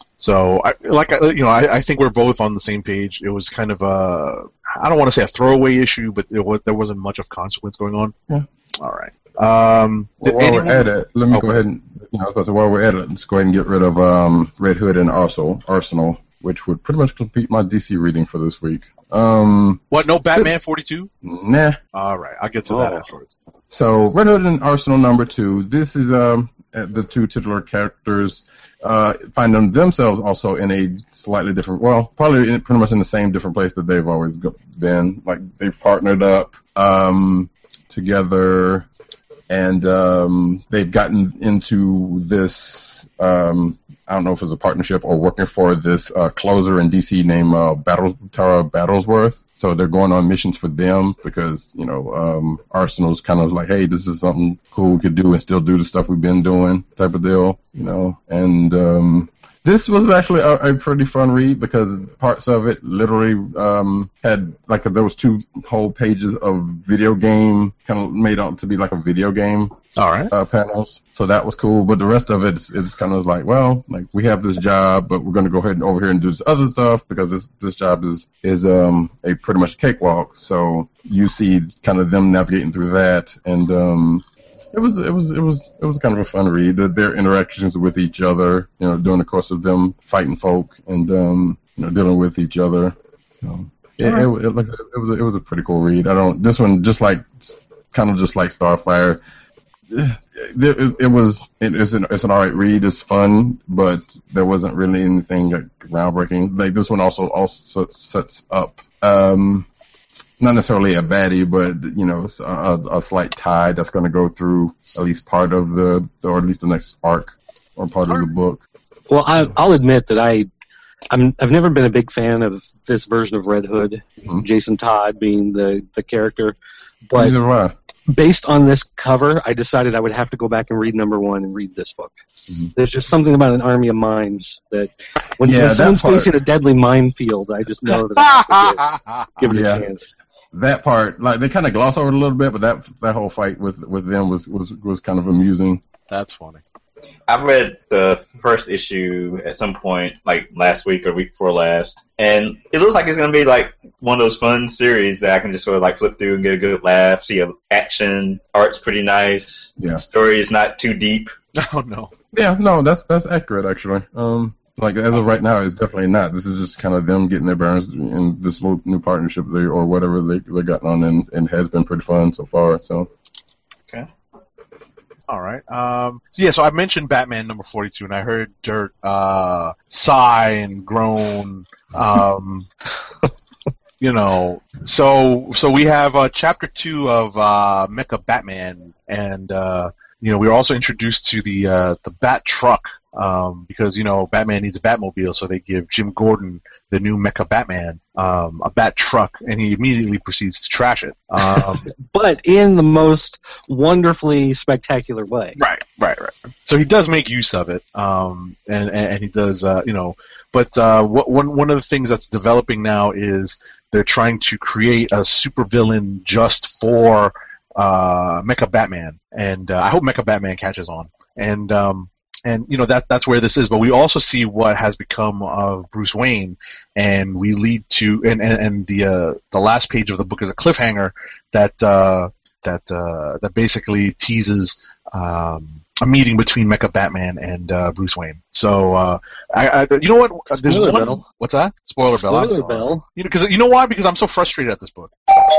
So, I, like, I- you know, I, I think we're both on the same page. It was kind of a, I don't want to say a throwaway issue, but it was, there wasn't much of consequence going on. Yeah. All right. Um, Well, did while anyone- we're at it, let me Oh. go ahead and, you know, I was about to say, while we're at it, let's go ahead and get rid of um, Red Hood and Arsenal, Arsenal, which would pretty much complete my D C reading for this week. Um, What? No Batman forty-two? nah. All right, I'll get to that Oh. afterwards. So Red Hood and Arsenal number two. This is um uh, the two titular characters uh find them themselves also in a slightly different, well, probably in, pretty much in the same different place that they've always go- been. Like they've partnered up um together, and um they've gotten into this um I don't know if it's a partnership or working for this uh, closer in D C named uh, Battles, Tara Battlesworth. So they're going on missions for them because, you know, um, Arsenal's kind of like, hey, this is something cool we could do and still do the stuff we've been doing type of deal, you know. And um, this was actually a, a pretty fun read because parts of it literally um, had, like, there was two whole pages of video game, kind of made out to be like a video game. All right. Uh, panels, so that was cool. But the rest of it is, is kind of like, well, like we have this job, but we're going to go ahead and over here and do this other stuff because this this job is is um a pretty much a cakewalk. So you see kind of them navigating through that, and um it was it was it was it was kind of a fun read. Their, their interactions with each other, you know, during the course of them fighting folk and um you know dealing with each other. So it, it, it, it, like I said, it was a, it was a pretty cool read. I don't this one just like kind of just like Starfire. It, it was it is an it's an alright read. It's fun, but there wasn't really anything like, groundbreaking. Like this one also also sets up um, not necessarily a baddie, but you know a, a slight tie that's going to go through at least part of the or at least the next arc or part of the book. Well, I, I'll admit that I I'm I've never been a big fan of this version of Red Hood, Mhm. Jason Todd being the the character, but Neither do I. based on this cover, I decided I would have to go back and read number one and read this book. Mhm. There's just something about an army of mines that when, Yeah, when that someone's part- facing a deadly minefield, I just know that I have to give, give it Yeah. a chance. That part, like they kind of gloss over it a little bit, but that that whole fight with with them was was was kind of amusing. That's funny. I read the first issue at some point, like last week or week before last, and it looks like it's going to be like one of those fun series that I can just sort of like flip through and get a good laugh, see a action, art's pretty nice, Yeah. story is not too deep. Oh no. Yeah, no, that's that's accurate actually. Um, like as of right now, it's definitely not. This is just kind of them getting their bearings in this little new partnership they or whatever they they got on, and, and has been pretty fun so far. So All right. Um, so yeah, so I mentioned Batman number forty-two, and I heard Dirt uh, sigh and groan. Um, you know, so so we have uh, chapter two of uh, Mecha Batman, and uh, you know we were also introduced to the uh, the Bat Truck um, because you know Batman needs a Batmobile, so they give Jim Gordon, the new Mecha Batman, um, a Bat Truck, and he immediately proceeds to trash it. Um, But in the most wonderfully spectacular way. Right, right, right. So he does make use of it, um, and, and and he does, uh, you know. But uh, what, one one of the things that's developing now is they're trying to create a supervillain just for uh, Mecha Batman, and uh, I hope Mecha Batman catches on. And um, and you know that that's where this is. But we also see what has become of Bruce Wayne, and we lead to and and, and the uh, the last page of the book is a cliffhanger that. Uh, that uh, that basically teases um, a meeting between Mecha Batman and uh, Bruce Wayne. So, uh, I, I, you know what? There's Spoiler one- bell. What's that? Spoiler, bell. I'm Spoiler sorry. bell. You know, because you know why? Because I'm so frustrated at this book.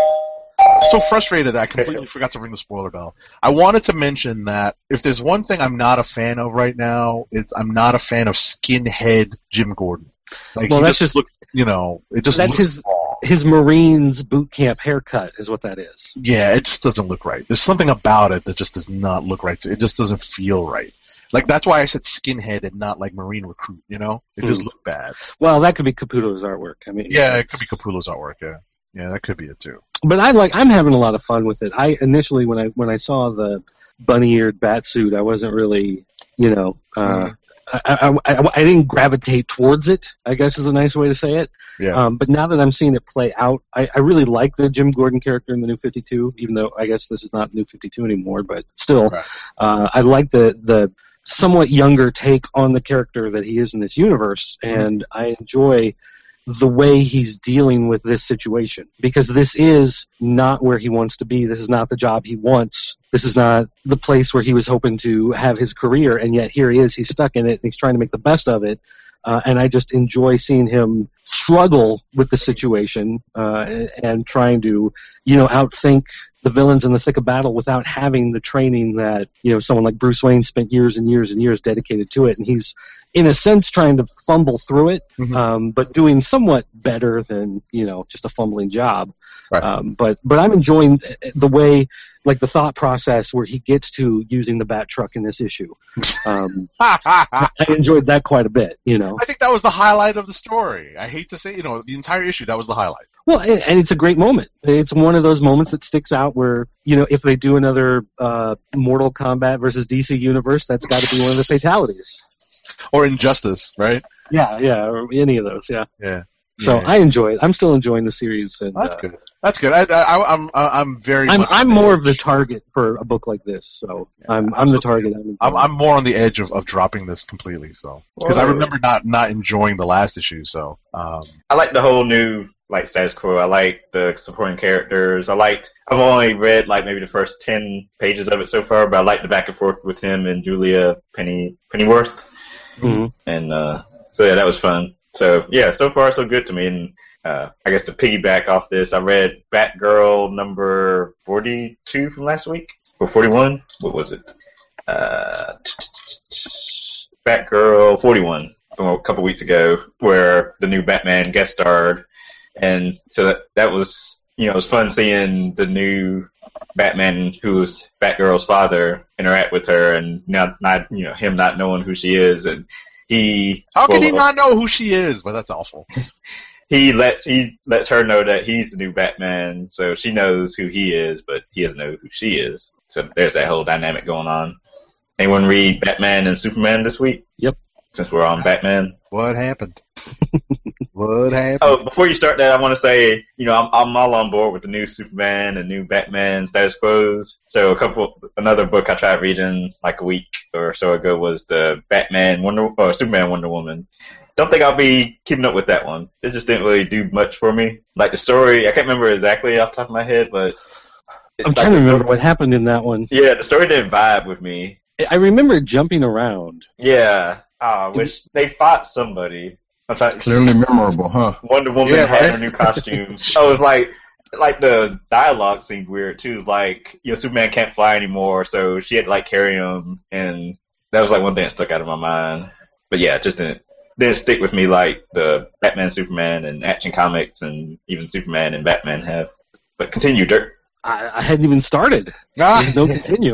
So frustrated that I completely forgot to ring the spoiler bell. I wanted to mention that if there's one thing I'm not a fan of right now, it's I'm not a fan of skinhead Jim Gordon. Like, Well, he that's just- look, you know, it just That's looks his- wrong. His Marines boot camp haircut is what that is. Yeah, it just doesn't look right. There's something about it that just does not look right. To It just doesn't feel right. Like, that's why I said skinhead and not like Marine recruit, you know? It just Hmm. looked bad. Well, that could be Caputo's artwork. I mean, Yeah, it it's- could be Capullo's artwork, yeah. Yeah, that could be it too. But I like. I'm having a lot of fun with it. I initially when I when I saw the bunny-eared bat suit, I wasn't really, you know, uh, I, I, I, I didn't gravitate towards it, I guess is a nice way to say it. Yeah. Um, but now that I'm seeing it play out, I, I really like the Jim Gordon character in the New fifty-two, even though I guess this is not New fifty-two anymore. But still, Right. uh, I like the the somewhat younger take on the character that he is in this universe, and I enjoy the way he's dealing with this situation, because this is not where he wants to be. This is not the job he wants. This is not the place where he was hoping to have his career, and yet here he is. He's stuck in it, and he's trying to make the best of it. Uh, and I just enjoy seeing him struggle with the situation uh, and, and trying to, you know, outthink the villains in the thick of battle without having the training that, you know, someone like Bruce Wayne spent years and years and years dedicated to it. And he's, in a sense, trying to fumble through it, Mhm. um, but doing somewhat better than, you know, just a fumbling job. Right. Um, but but I'm enjoying the way, like the thought process where he gets to using the Bat Truck in this issue. Um, I enjoyed that quite a bit, you know. I think that was the highlight of the story. I hate to say, you know, the entire issue, that was the highlight. Well, and, and it's a great moment. It's one of those moments that sticks out where, you know, if they do another uh, Mortal Kombat versus D C universe, that's got to be one of the fatalities. Or Injustice, right? Yeah, yeah, or any of those, yeah. Yeah. So Yeah. I enjoy it. I'm still enjoying the series, and That's uh, good. That's good. I, I, I'm I'm very. I'm much I'm on the more of the edge. target for a book like this. So I'm I'm the target. I'm, I'm I'm more on the edge of, of dropping this completely. So because I remember not, not enjoying the last issue. So um, I like the whole new like status quo. I like the supporting characters. I liked. I've only read like maybe the first ten pages of it so far, but I like the back and forth with him and Julia Penny Pennyworth, Mhm. and uh, so yeah, that was fun. So yeah, so far so good to me. And uh, I guess to piggyback off this, I read Batgirl number forty-two from last week or forty-one. What was it? Uh, Batgirl forty-one from a couple weeks ago, where the new Batman guest starred. And so that, that was, you know, it was fun seeing the new Batman, who's Batgirl's father, interact with her, and not, not, you know, him not knowing who she is. And he How can he spoiler- not know who she is? But that's awful. he lets he lets her know that he's the new Batman, so she knows who he is, but he doesn't know who she is. So there's that whole dynamic going on. Anyone read Batman and Superman this week? Yep. Since we're on Batman. What happened? What happened? Oh, before you start that, I want to say, you know, I'm, I'm all on board with the new Superman and new Batman status quos. So a couple, another book I tried reading like a week or so ago was the Batman Wonder, or Superman Wonder Woman. Don't think I'll be keeping up with that one. It just didn't really do much for me. Like the story, I can't remember exactly off the top of my head, but I'm like trying to the remember story- what happened in that one. Yeah, the story didn't vibe with me. I remember jumping around. Yeah, ah, I wish they fought somebody. I'm trying. Clearly memorable, huh? Wonder Woman Yeah, had right? her new costume. So it was like, like the dialogue seemed weird too. It's like, you know, Superman can't fly anymore, so she had to like carry him, and that was like one thing that stuck out of my mind. But yeah, it just didn't didn't stick with me like the Batman, Superman, and Action Comics, and even Superman and Batman have. But continue, Dirk. I, I hadn't even started. Ah, There's no continue.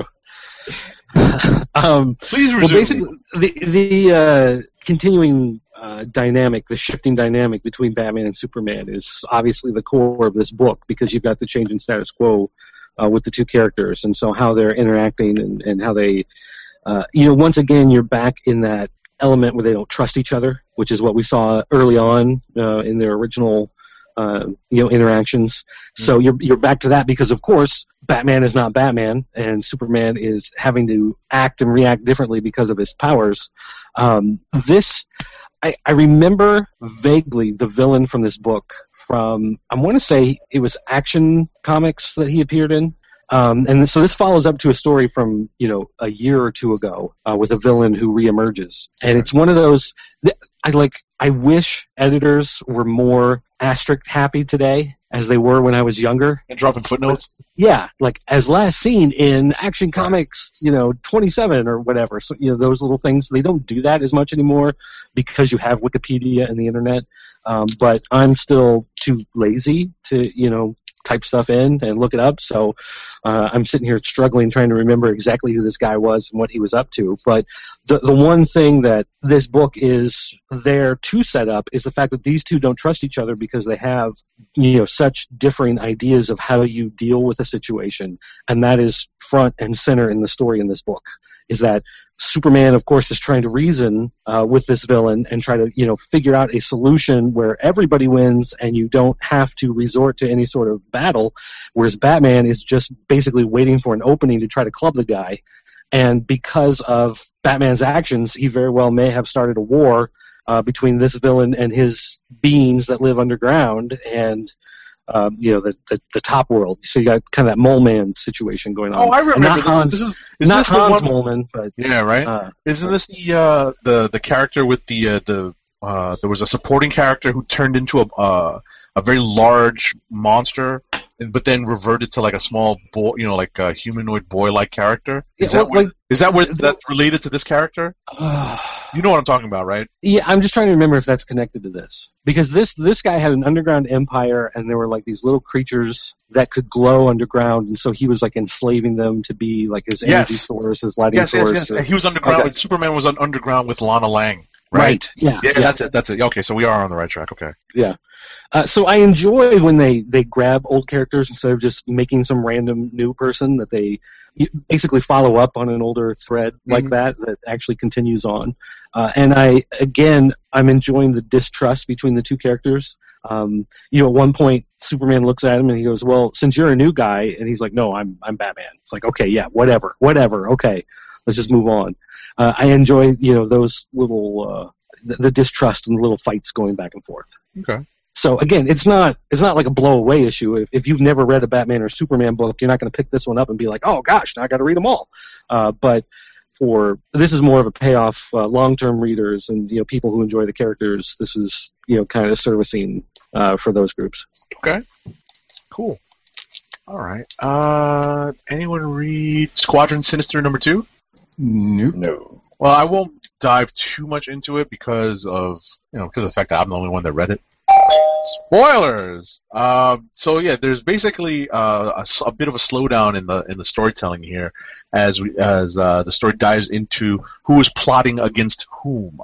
um, please resume. well, basically, the the uh, continuing uh, dynamic, the shifting dynamic between Batman and Superman is obviously the core of this book because you've got the change in status quo uh, with the two characters, and so how they're interacting and, and how they, uh, you know, once again, you're back in that element where they don't trust each other, which is what we saw early on uh, in their original. Uh, you know, interactions. So you're you're back to that because, of course, Batman is not Batman, and Superman is having to act and react differently because of his powers. Um, this, I, I remember vaguely the villain from this book from, I want to say it was Action Comics that he appeared in. Um, and so this follows up to a story from, you know, a year or two ago uh, with a villain who reemerges. And it's one of those, that I like, I wish editors were more asterisk happy today as they were when I was younger. And dropping footnotes. Yeah, like as last seen in Action Comics, you know, twenty-seven or whatever. So, you know, those little things, they don't do that as much anymore because you have Wikipedia and the internet. Um, but I'm still too lazy to, you know, type stuff in and look it up. So uh, I'm sitting here struggling trying to remember exactly who this guy was and what he was up to. But the the one thing that this book is there to set up is the fact that these two don't trust each other because they have, you know, such differing ideas of how you deal with a situation. And that is front and center in the story in this book, is that Superman, of course, is trying to reason uh, with this villain and try to, you know, figure out a solution where everybody wins and you don't have to resort to any sort of battle, whereas Batman is just basically waiting for an opening to try to club the guy. And because of Batman's actions, he very well may have started a war uh, between this villain and his beings that live underground and, um, you know, the, the the top world. So you got kind of that Mole Man situation going on. Oh, I And remember not this. Hans, This is, is not this the Hans one? Moleman, but Yeah, right. uh, Isn't this the uh, the the character with the uh, the uh, there was a supporting character who turned into a uh, a very large monster, and but then reverted to like a small boy, you know, like a humanoid boy-like character. Is yeah, that well, where, like, is that where that related to this character? uh, You know what I'm talking about, right? yeah, I'm just trying to remember if that's connected to this. Because this this guy had an underground empire, and there were like these little creatures that could glow underground, and so he was like enslaving them to be like his energy Yes. source, his lighting Yes, yes, source. yes. or- And he was underground. Okay. With, Superman was on underground with Lana Lang, right? Right. Yeah. Yeah, yeah. that's it. That's it. Okay, so we are on the right track. Okay. Uh, so I enjoy when they, they grab old characters instead of just making some random new person, that they you basically follow up on an older thread like Mhm. that that actually continues on. Uh, and I again I'm enjoying the distrust between the two characters. Um, you know, at one point Superman looks at him and he goes, "Well, since you're a new guy," and he's like, "No, I'm I'm Batman." It's like, okay, yeah, whatever, whatever, okay, let's just move on. Uh, I enjoy you know those little uh, the, the distrust and the little fights going back and forth. Okay. So again, it's not it's not like a blow away issue. If if you've never read a Batman or Superman book, you're not going to pick this one up and be like, oh gosh, now I got to read them all. Uh, but for this is more of a payoff, uh, long term readers and you know people who enjoy the characters. This is you know kind of servicing uh, for those groups. Okay. Cool. All right. Uh, anyone read Squadron Sinister number two? Nope. No. Well, I won't dive too much into it because of you know because of the fact that I'm the only one that read it. Spoilers. Um, so yeah, there's basically uh, a, s- a bit of a slowdown in the in the storytelling here, as we as uh, the story dives into who is plotting against whom.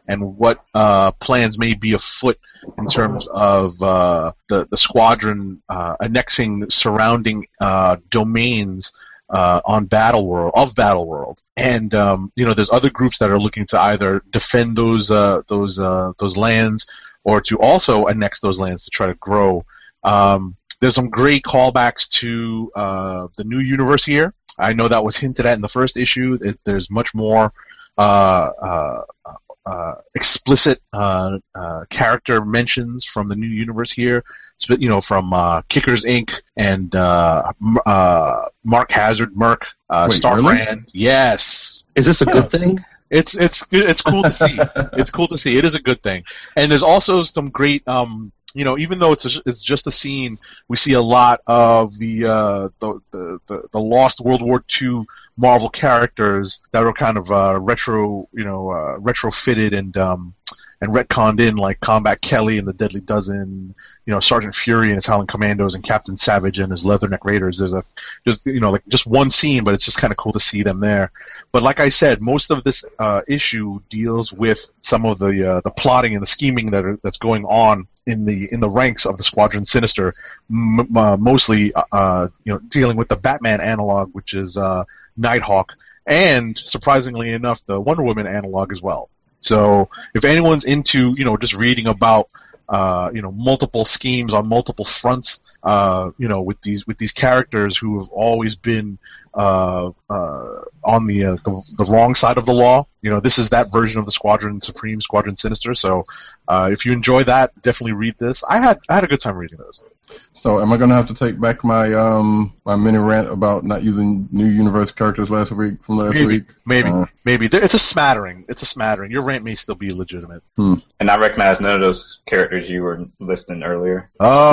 and what uh, plans may be afoot in terms of uh, the the squadron uh, annexing surrounding uh, domains uh, on Battle World of Battle World, and um, you know there's other groups that are looking to either defend those uh, those uh, those lands or to also annex those lands to try to grow. Um, there's some great callbacks to uh, the new universe here. I know that was hinted at in the first issue. It, there's much more uh, uh, uh, explicit uh, uh, character mentions from the new universe here. You know, from uh, Kickers Incorporated and uh, uh, Mark Hazard, Merc, uh, Wait, Starbrand. really? Yes. Is this a good thing? It's it's it's cool to see. It's cool to see. It is a good thing. And there's also some great, um, you know, even though it's a, it's just a scene, we see a lot of the uh, the, the the the lost World War Two Marvel characters that are kind of uh, retro, you know, uh, retrofitted and um, and retconned in, like Combat Kelly and the Deadly Dozen, you know, Sergeant Fury and his Howling Commandos, and Captain Savage and his Leatherneck Raiders. There's a just you know like just one scene, but it's just kind of cool to see them there. But like I said, most of this uh, issue deals with some of the uh, the plotting and the scheming that are, that's going on in the in the ranks of the Squadron Sinister, m- uh, mostly uh, you know dealing with the Batman analog, which is uh, Nighthawk, and surprisingly enough, the Wonder Woman analog as well. So if anyone's into, you know, just reading about, uh, you know, multiple schemes on multiple fronts, uh, you know, with these with these characters who have always been uh, uh, on the, uh, the the wrong side of the law, you know, this is that version of the Squadron Supreme, Squadron Sinister. So uh, if you enjoy that, definitely read this. I had I had a good time reading this. So am I going to have to take back my um my mini rant about not using new universe characters last week from last Maybe, week? maybe, Uh, maybe. There- It's a smattering. It's a smattering. Your rant may still be legitimate. And I recognize none of those characters you were listing earlier.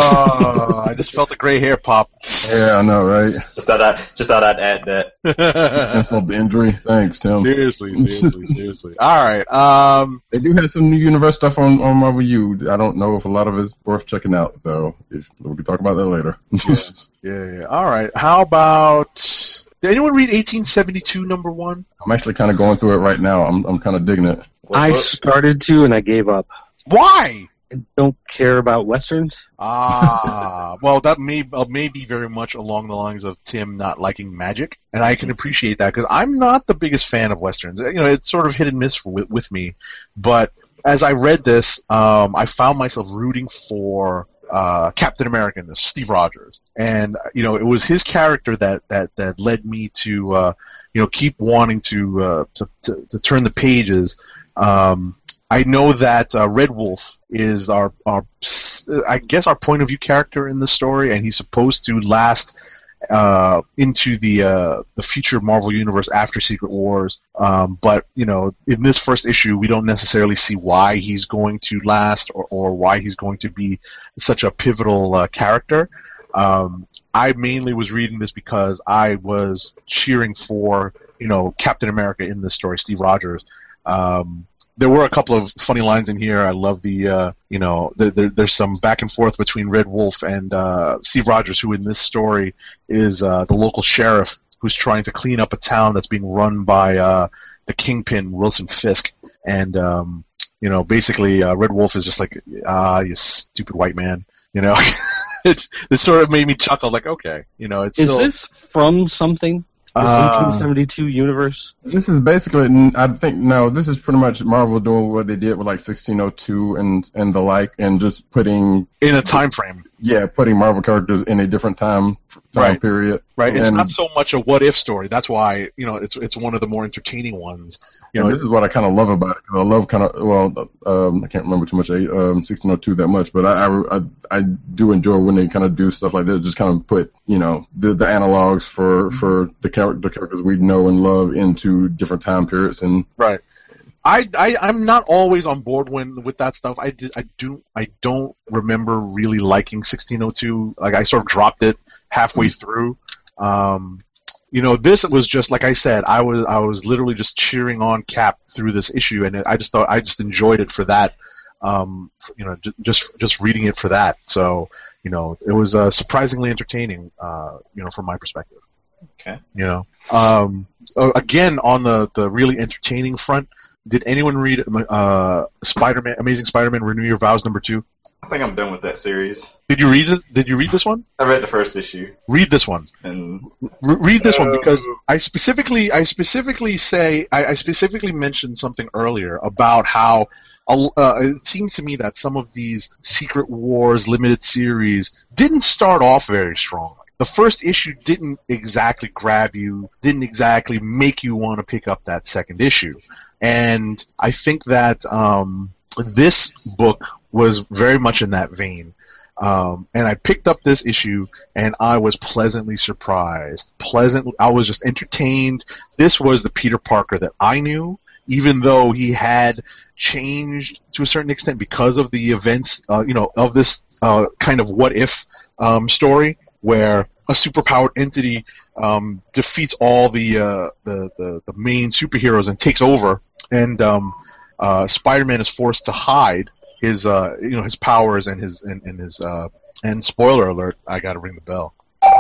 Oh, I just felt the gray hair pop. yeah, I know, right? Just thought I just thought I'd add that. Insult the injury. Thanks, Tim. seriously, seriously, seriously. All right. Um, They do have some new universe stuff on, on Marvel U. I don't know if a lot of it's worth checking out, though. If, we can talk about that later. yeah, yeah. All right. How about? Did anyone read eighteen seventy-two number one? I'm actually kind of going through it right now. I'm I'm kind of digging it. I started to and I gave up. Why? I don't care about westerns. Ah, well, that may uh, may be very much along the lines of Tim not liking magic, and I can appreciate that because I'm not the biggest fan of westerns. You know, it's sort of hit and miss for, with, with me. But as I read this, um, I found myself rooting for uh, Captain America in this, Steve Rogers, and you know, it was his character that that that led me to uh, you know keep wanting to uh, to, to to turn the pages. Um, I know that uh, Red Wolf is our, our, I guess, our point of view character in the story, and he's supposed to last uh, into the uh, the future Marvel universe after Secret Wars. Um, but you know, in this first issue, we don't necessarily see why he's going to last or, or why he's going to be such a pivotal uh, character. Um, I mainly was reading this because I was cheering for you know Captain America in this story, Steve Rogers. Um, There were a couple of funny lines in here. I love the, uh, you know, the, there, there's some back and forth between Red Wolf and uh, Steve Rogers, who in this story is uh, the local sheriff who's trying to clean up a town that's being run by uh, the kingpin, Wilson Fisk. And, um, you know, basically uh, Red Wolf is just like, ah, you stupid white man, you know. It's, it sort of made me chuckle, like, okay, you know, it's Is still... this from something? This Uh, eighteen seventy-two universe? This is basically, I think, no, this is pretty much Marvel doing what they did with like sixteen oh two and and the like, and just putting in a time frame. yeah, putting Marvel characters in a different time time Right. period. Right, it's And- not so much a what-if story. That's why, you know, it's it's one of the more entertaining ones. You And know, this is what I kind of love about it. 'Cause I love kind of well, um, I can't remember too much um, sixteen oh two that much, but I, I, I, I do enjoy when they kind of do stuff like that. Just kind of put you know the the analogs for for the char- the characters we know and love into different time periods and right. I, I I'm not always on board when with that stuff. I did I do I don't remember really liking sixteen oh two. Like I sort of dropped it halfway through. Um, you know, this was just like I said. I was I was literally just cheering on Cap through this issue, and it, I just thought I just enjoyed it for that. Um, for, you know, j- just just reading it for that. So you know, it was uh, surprisingly entertaining. Uh, you know, from my perspective. Okay. You know, um, uh, again on the the really entertaining front. did anyone read uh, Spider-Man, Amazing Spider-Man: Renew Your Vows number two? I think I'm done with that series. Did you read it? Did you read this one? I read the first issue. Read this one. And Re- read this uh, one because I specifically, I specifically say, I, I specifically mentioned something earlier about how uh, it seemed to me that some of these Secret Wars limited series didn't start off very strongly. The first issue didn't exactly grab you, didn't exactly make you want to pick up that second issue, and I think that um, this book was very much in that vein. Um, and I picked up this issue, and I was pleasantly surprised. Pleasant, I was just entertained. This was the Peter Parker that I knew, even though he had changed to a certain extent because of the events, uh, you know, of this uh, kind of what-if um, story, where a superpowered entity um, defeats all the, uh, the the the main superheroes and takes over, and um, uh, Spider-Man is forced to hide his uh you know his powers and his and, and his uh and spoiler alert, I gotta ring the bell.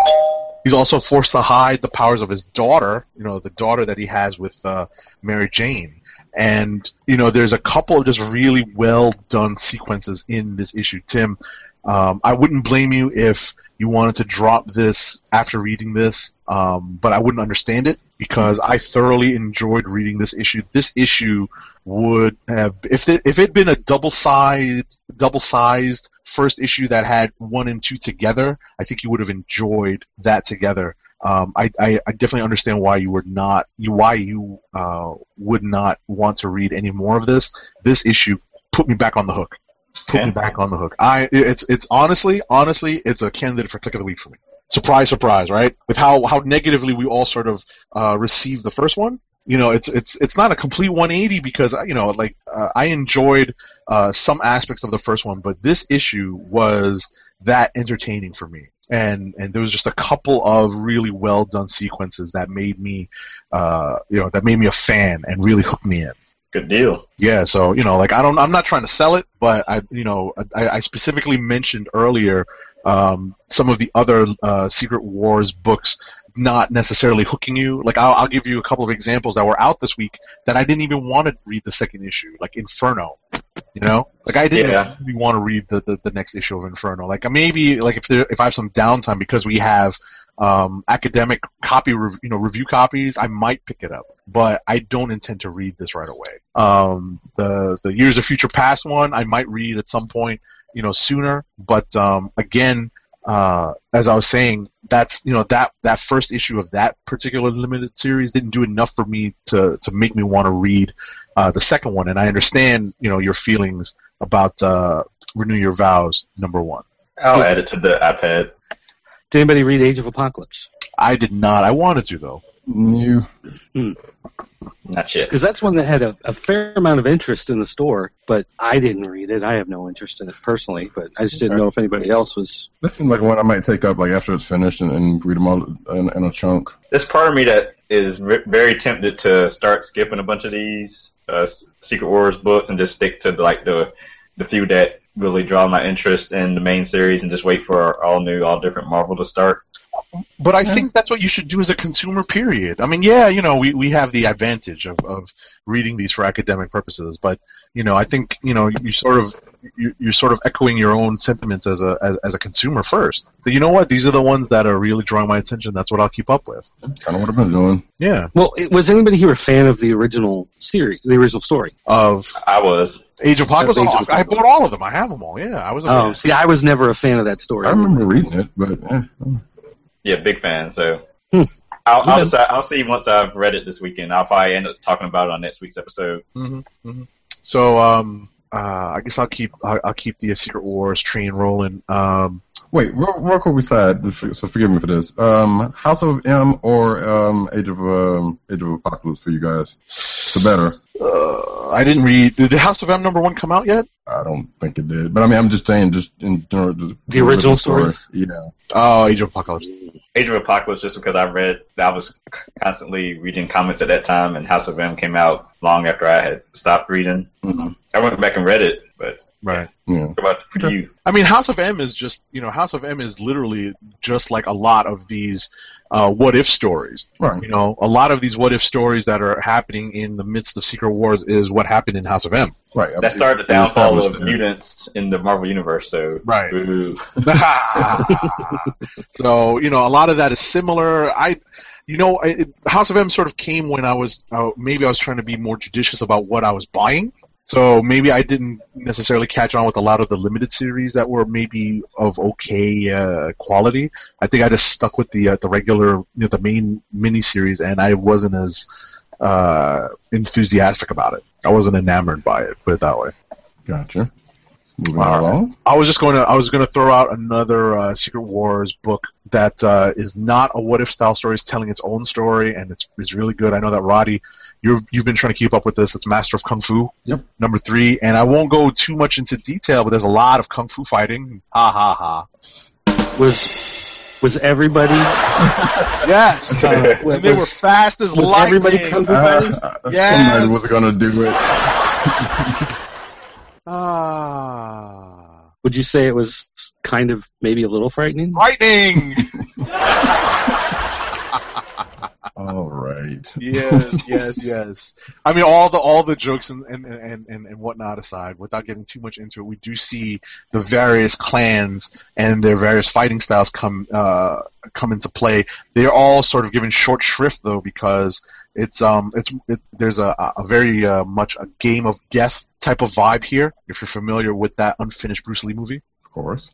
He's also forced to hide the powers of his daughter, you know, the daughter that he has with uh Mary Jane. And you know, there's a couple of just really well done sequences in this issue. Tim, um, I wouldn't blame you if you wanted to drop this after reading this, um, but I wouldn't understand it because I thoroughly enjoyed reading this issue. This issue would have, if it, if it had been a double-sized, double-sized first issue that had one and two together, I think you would have enjoyed that together. Um, I, I, I definitely understand why you would not, you why you uh, would not want to read any more of this. This issue put me back on the hook. Put Yeah. me back on the hook. I it's it's honestly honestly it's a candidate for click of the week for me. Surprise, surprise, right? With how, how negatively we all sort of uh, received the first one. You know, it's it's it's not a complete one eighty because you know, like uh, I enjoyed uh, some aspects of the first one, but this issue was that entertaining for me, and and there was just a couple of really well done sequences that made me, uh, you know, that made me a fan and really hooked me in. good deal. Yeah, so you know, like I don't, I'm not trying to sell it, but I, you know, I, I specifically mentioned earlier um, some of the other uh, Secret Wars books not necessarily hooking you. Like I'll, I'll give you a couple of examples that were out this week that I didn't even want to read the second issue, like Inferno. You know, like I didn't Yeah. really want to read the, the, the next issue of Inferno. Like maybe like if there, if I have some downtime because we have um, academic copy, rev- you know, review copies, I might pick it up. But I don't intend to read this right away. Um, the the Years of Future Past one, I might read at some point, you know, sooner. But um, again, uh, as I was saying, that's you know that that first issue of that particular limited series didn't do enough for me to to make me want to read uh, the second one. And I understand, you know, your feelings about uh, Renew Your Vows number one. I'll add it to the iPad. Did anybody read Age of Apocalypse? I did not. I wanted to though. New. Not yet. Because that's one that had a, a fair amount of interest in the store, but I didn't read it. I have no interest in it personally, but I just didn't know if anybody else was. That seems like one I might take up like after it's finished and, and read them all in, in a chunk. There's part of me that is v- very tempted to start skipping a bunch of these uh, Secret Wars books and just stick to like the the few that really draw my interest in the main series and just wait for all new, all different Marvel to start. But I think that's what you should do as a consumer, period. I mean, yeah, you know, we, we have the advantage of, of reading these for academic purposes, but, you know, I think, you know, you sort of, you, you're sort of echoing your own sentiments as a, as, as a consumer first. So you know what? These are the ones that are really drawing my attention. That's what I'll keep up with. Kind of what I've been doing. Yeah. Well, it- was anybody here a fan of the original series, the original story? Of I was. Age of Apocalypse? Of Age Oh, of I Apocalypse. bought all of them. I have them all. Yeah, I was a Oh, fan. see, I was never a fan of that story. I remember reading it, but eh. Yeah, big fan. So Hmm. I'll, I'll Yeah. decide. I'll see once I've read it this weekend. I'll probably end up talking about it on next week's episode. hmm hmm So, um, uh, I guess I'll keep, I'll, I'll keep the Secret Wars train rolling. Um, Wait, real, real quick beside, so forgive me for this. Um, House of M or um, Age of um, Age of Apocalypse for you guys? The better. uh, I didn't read. Did the House of M number one come out yet? I don't think it did, but I mean, I'm just saying, just in general, the, The original stories? Yeah. Oh, Age of Apocalypse. Age of Apocalypse, just because I read, I was constantly reading comics at that time, and House of M came out long after I had stopped reading. Mm-hmm. I went back and read it, but Right. Yeah. What about Okay. you? I mean, House of M is just, you know, House of M is literally just like a lot of these uh, what if stories. Right. You know, a lot of these what if stories that are happening in the midst of Secret Wars is what happened in House of M. Right. That started the They downfall established of that. mutants in the Marvel Universe, so. Right. Boo. So, you know, a lot of that is similar. I, you know, it, House of M sort of came when I was, uh, maybe I was trying to be more judicious about what I was buying. So maybe I didn't necessarily catch on with a lot of the limited series that were maybe of okay uh, quality. I think I just stuck with the uh, the regular, you know, the main miniseries, and I wasn't as uh, enthusiastic about it. I wasn't enamored by it, put it that way. Gotcha. Moving All right. along. I was just going to I was going to throw out another uh, Secret Wars book that uh, is not a what if style story. It's telling its own story, and it's it's really good. I know that Roddy, you've you've been trying to keep up with this. It's Master of Kung Fu, Yep. number three, and I won't go too much into detail, but there's a lot of kung fu fighting. Ha ha ha. Was was everybody Yes, uh, and they was, were fast as was lightning. everybody kung fu fighting? Uh, Yes. Somebody was going to do it. Ah, Would you say it was kind of maybe a little frightening? lightning. All right. Yes, yes, yes. I mean, all the all the jokes and and, and, and and whatnot aside, without getting too much into it, we do see the various clans and their various fighting styles come uh, come into play. They're all sort of given short shrift though, because it's um it's it, there's a a very uh, much a game of death type of vibe here. If you're familiar with that unfinished Bruce Lee movie, Of course.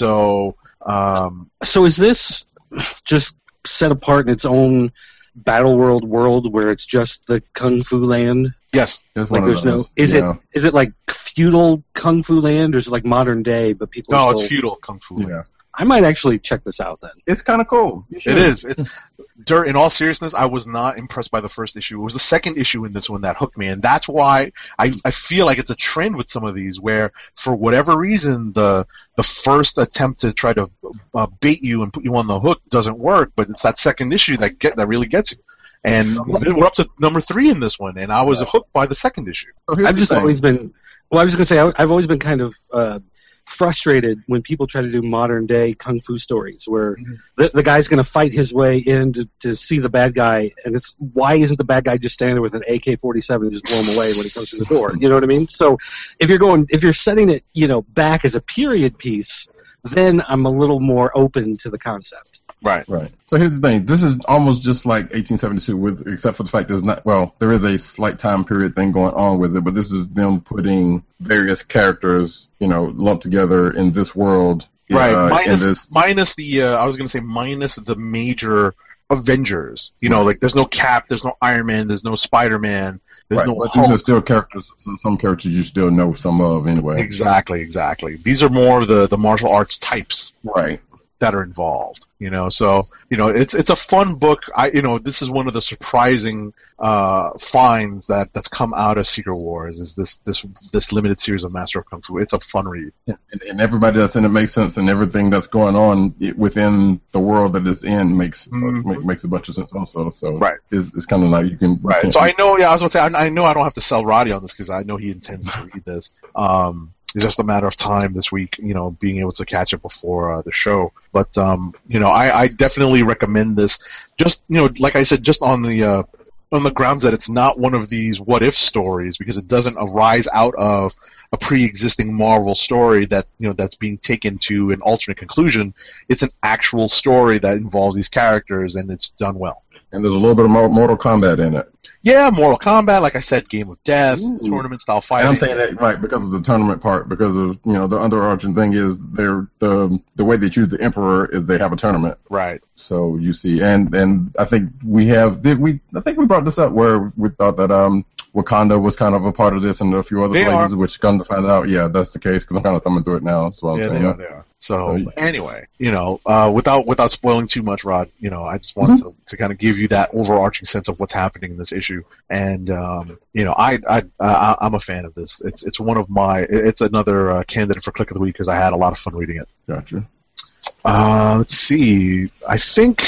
so um So is this just set apart in its own battle world world where it's just the kung fu land? yes, It's Like one of there's no those. is yeah. it is it like feudal kung fu land or is it like modern day but people no, are it's still, feudal kung fu. Yeah. I might actually check this out then. It's kind of cool. You should. It is. It's Dirt. In all seriousness, I was not impressed by the first issue. It was the second issue in this one that hooked me, and that's why I, I feel like it's a trend with some of these, where for whatever reason the the first attempt to try to uh, bait you and put you on the hook doesn't work, but it's that second issue that get that really gets you. And we're up to number three in this one, and I was hooked by the second issue. So here's I've the just thing. always been well. I was going to say I, I've always been kind of uh, frustrated when people try to do modern day kung fu stories where Mm-hmm. the, the guy's going to fight his way in to, to see the bad guy, and it's why isn't the bad guy just standing there with an A K forty-seven and just blow him away when he comes through the door? You know what I mean? So if you're going, if you're setting it, you know, back as a period piece, then I'm a little more open to the concept. Right. Right. So here's the thing. This is almost just like eighteen seventy-two, with except for the fact there's not. Well, there is a slight time period thing going on with it, but this is them putting various characters, you know, lumped together in this world. Right. Uh, minus, in this. minus the, uh, I was going to say minus the major Avengers. You know, like there's no Cap, there's no Iron Man, there's no Spider-Man, there's Right, no but these are Hulk. still characters. So some characters you still know some of anyway. Exactly, exactly. These are more of the, the martial arts types Right. that are involved, you know. So, you know, it's it's a fun book. I, you know, this is one of the surprising uh, finds that that's come out of Secret Wars is this this this limited series of Master of Kung Fu. It's a fun read. And, and everybody that's in it makes sense, and everything that's going on i- within the world that it's in makes Mhm. uh, make, makes a bunch of sense also. So Right. it's, it's kind of like you can. you Right. can't- So I know, yeah, I was going to say, I, I know I don't have to sell Roddy on this because I know he intends to read this. Um, it's just a matter of time this week, you know, being able to catch it before uh, the show. But, um, you know, I, I definitely recommend this. Just, you know, like I said, just on the uh, on the grounds that it's not one of these what if stories because it doesn't arise out of a pre-existing Marvel story that, you know, that's being taken to an alternate conclusion. It's an actual story that involves these characters and it's done well. and there's a little bit of Mo- Mortal Kombat in it. Yeah, Mortal Kombat, like I said, Game of Death, Ooh. tournament style And fighting. I'm saying that right because of the tournament part, because of you know the underarching thing is they're the the way they choose the emperor is they have a tournament. Right. So you see, and and I think we have did we I think we brought this up where we thought that um Wakanda was kind of a part of this and a few other They places, are. which come to find out, yeah, that's the case because I'm kind of thumbing through it now. So I'm Yeah, saying they are. that. They are. So Oh, yeah. anyway, you know, uh, without without spoiling too much, Rod, you know, I just wanted to, to kind of give you that overarching sense of what's happening in this issue, and um, you know, I I uh, I'm a fan of this. It's it's one of my it's another uh, candidate for Click of the Week because I had a lot of fun reading it. Gotcha. Uh, let's see. I think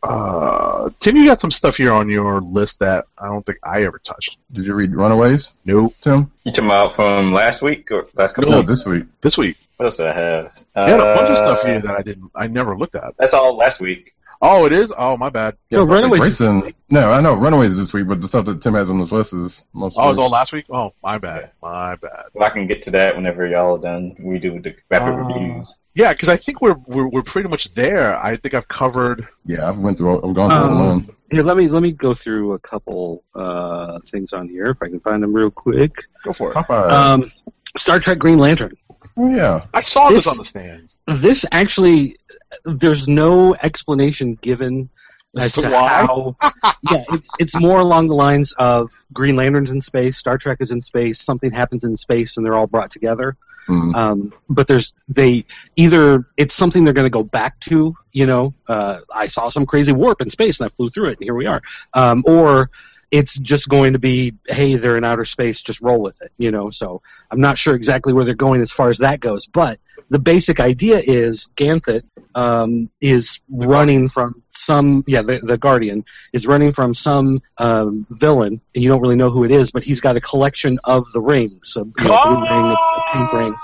Uh, Tim, you got some stuff here on your list that I don't think I ever touched. Did you read Runaways? Nope. Tim? You talking about from last week or last couple No, of weeks? this week. This week. What else did I have? I had a bunch of Uh, stuff here that I didn't, I never looked at. That's all last week. Oh, it is? Oh, my bad. No, Russell Runaways. Grayson. No, I know Runaways is this week, but the stuff that Tim has on his list is most. Oh, of it's all last week? Oh, my bad. My bad. Well, I can get to that whenever y'all are done. We do the rapid Uh, reviews. Yeah, because I think we're, we're we're pretty much there. I think I've covered. Yeah, I've went through. all- I've gone through Um, all of them. Here, let me let me go through a couple uh, things on here if I can find them real quick. Go for it. Popeye. Um, Star Trek Green Lantern. oh yeah. I saw this, this- on the stands. This actually, there's no explanation given as As to to why? how. Yeah, it's it's more along the lines of Green Lantern's in space, Star Trek is in space, something happens in space, and they're all brought together. Mm. Um, but there's they either it's something they're going to go back to, you know. Uh, I saw some crazy warp in space and I flew through it, and here we are. Um, or it's just going to be, hey, they're in outer space, just roll with it, you know. So I'm not sure exactly where they're going as far as that goes. But the basic idea is Ganthet um, is running from some, yeah, the, the Guardian is running from some um, villain, and you don't really know who it is, but he's got a collection of the rings, a you know, blue ring, a, a pink ring.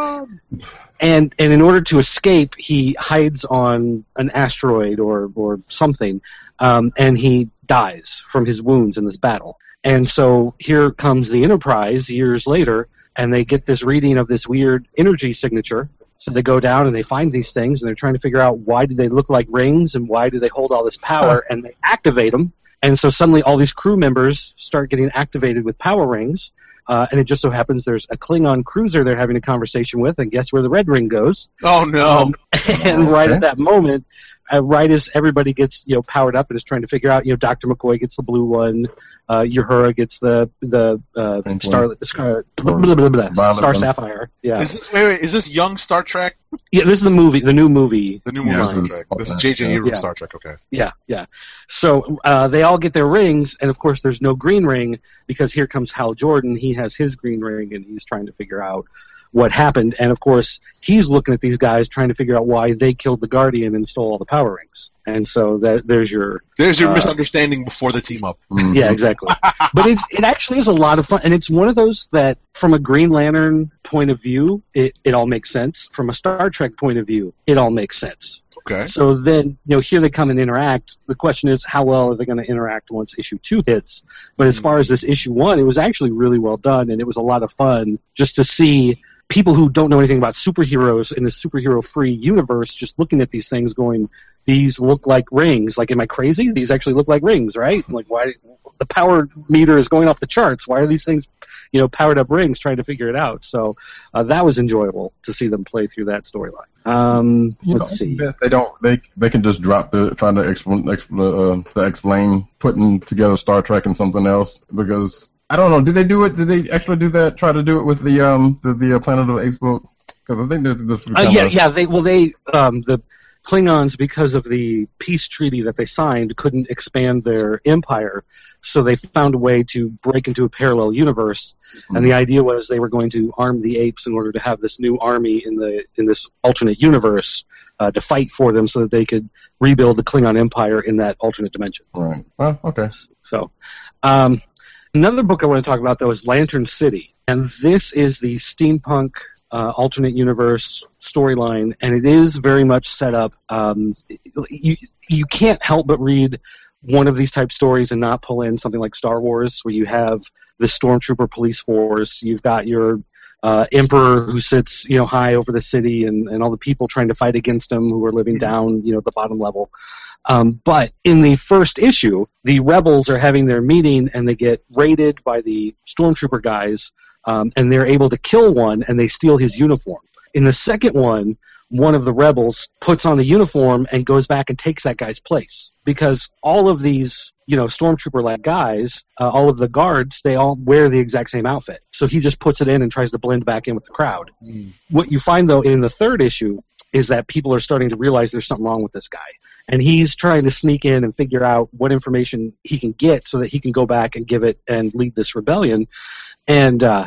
And and in order to escape, he hides on an asteroid or, or something, um, and he dies from his wounds in this battle. And so here comes the Enterprise years later, and they get this reading of this weird energy signature. So they go down and they find these things, and they're trying to figure out why do they look like rings and why do they hold all this power, and they activate them. And so suddenly all these crew members start getting activated with power rings. Uh, and it just so happens there's a Klingon cruiser they're having a conversation with, and guess where the red ring goes? Oh, no. Um, and right Okay. at that moment, uh, right as everybody gets you know powered up and is trying to figure out, you know, Doctor McCoy gets the blue one, uh, Uhura gets the the uh, Pink star, one. star, blah, blah, blah, blah, Violet star one. sapphire. Yeah, Is this, wait, wait, is this young Star Trek? yeah. This is the movie, the new movie. The new movie Yeah, Star this is- Trek. This is J J yeah. Abrams Yeah. Star Trek, okay. Yeah, yeah. So uh, they all get their rings, and of course there's no green ring because here comes Hal Jordan. He has his green ring, and he's trying to figure out what happened. And of course he's looking at these guys trying to figure out why they killed the Guardian and stole all the power rings. And so that there's your There's your Uh, misunderstanding before the team up. Mhm. yeah, exactly. But it it actually is a lot of fun, and it's one of those that, from a Green Lantern point of view, it, it all makes sense. From a Star Trek point of view, it all makes sense. Okay. So then, you know, here they come and interact. The question is, how well are they going to interact once issue two hits? But as far as this issue one, it was actually really well done, and it was a lot of fun just to see people who don't know anything about superheroes in a superhero-free universe just looking at these things going, these look like rings. Like, am I crazy? These actually look like rings, right? Like, why? The power meter is going off the charts. Why are these things, you know, powered up rings? Trying to figure it out. So uh, that was enjoyable to see them play through that storyline. Um, You let's know, see. best they don't. They they can just drop the trying to explain, expl, uh, to explain putting together Star Trek and something else because I don't know. Did they do it? Did they actually do that? Try to do it with the um the, the uh, Planet of the Apes book? Because I think that this. Uh, yeah, yeah. They well, they um, the Klingons, because of the peace treaty that they signed, couldn't expand their empire, so they found a way to break into a parallel universe. Mm-hmm. And the idea was they were going to arm the apes in order to have this new army in the in this alternate universe uh, to fight for them, so that they could rebuild the Klingon empire in that alternate dimension. Right. Well, okay. So, um, another book I want to talk about, though, is Lantern City. And this is the steampunk uh, alternate universe storyline, and it is very much set up. Um, you, you can't help but read one of these type stories and not pull in something like Star Wars, where you have the stormtrooper police force, you've got your uh, emperor who sits, you know, high over the city, and, and all the people trying to fight against him who are living down, you know, the bottom level. Um, but in the first issue, the rebels are having their meeting, and they get raided by the stormtrooper guys, um, and they're able to kill one, and they steal his uniform. In the second one, one of the rebels puts on the uniform and goes back and takes that guy's place, because all of these, you know, stormtrooper-like guys, uh, all of the guards, they all wear the exact same outfit. So he just puts it in and tries to blend back in with the crowd. Mm. What you find, though, in the third issue is that people are starting to realize there's something wrong with this guy. And he's trying to sneak in and figure out what information he can get so that he can go back and give it and lead this rebellion. And uh,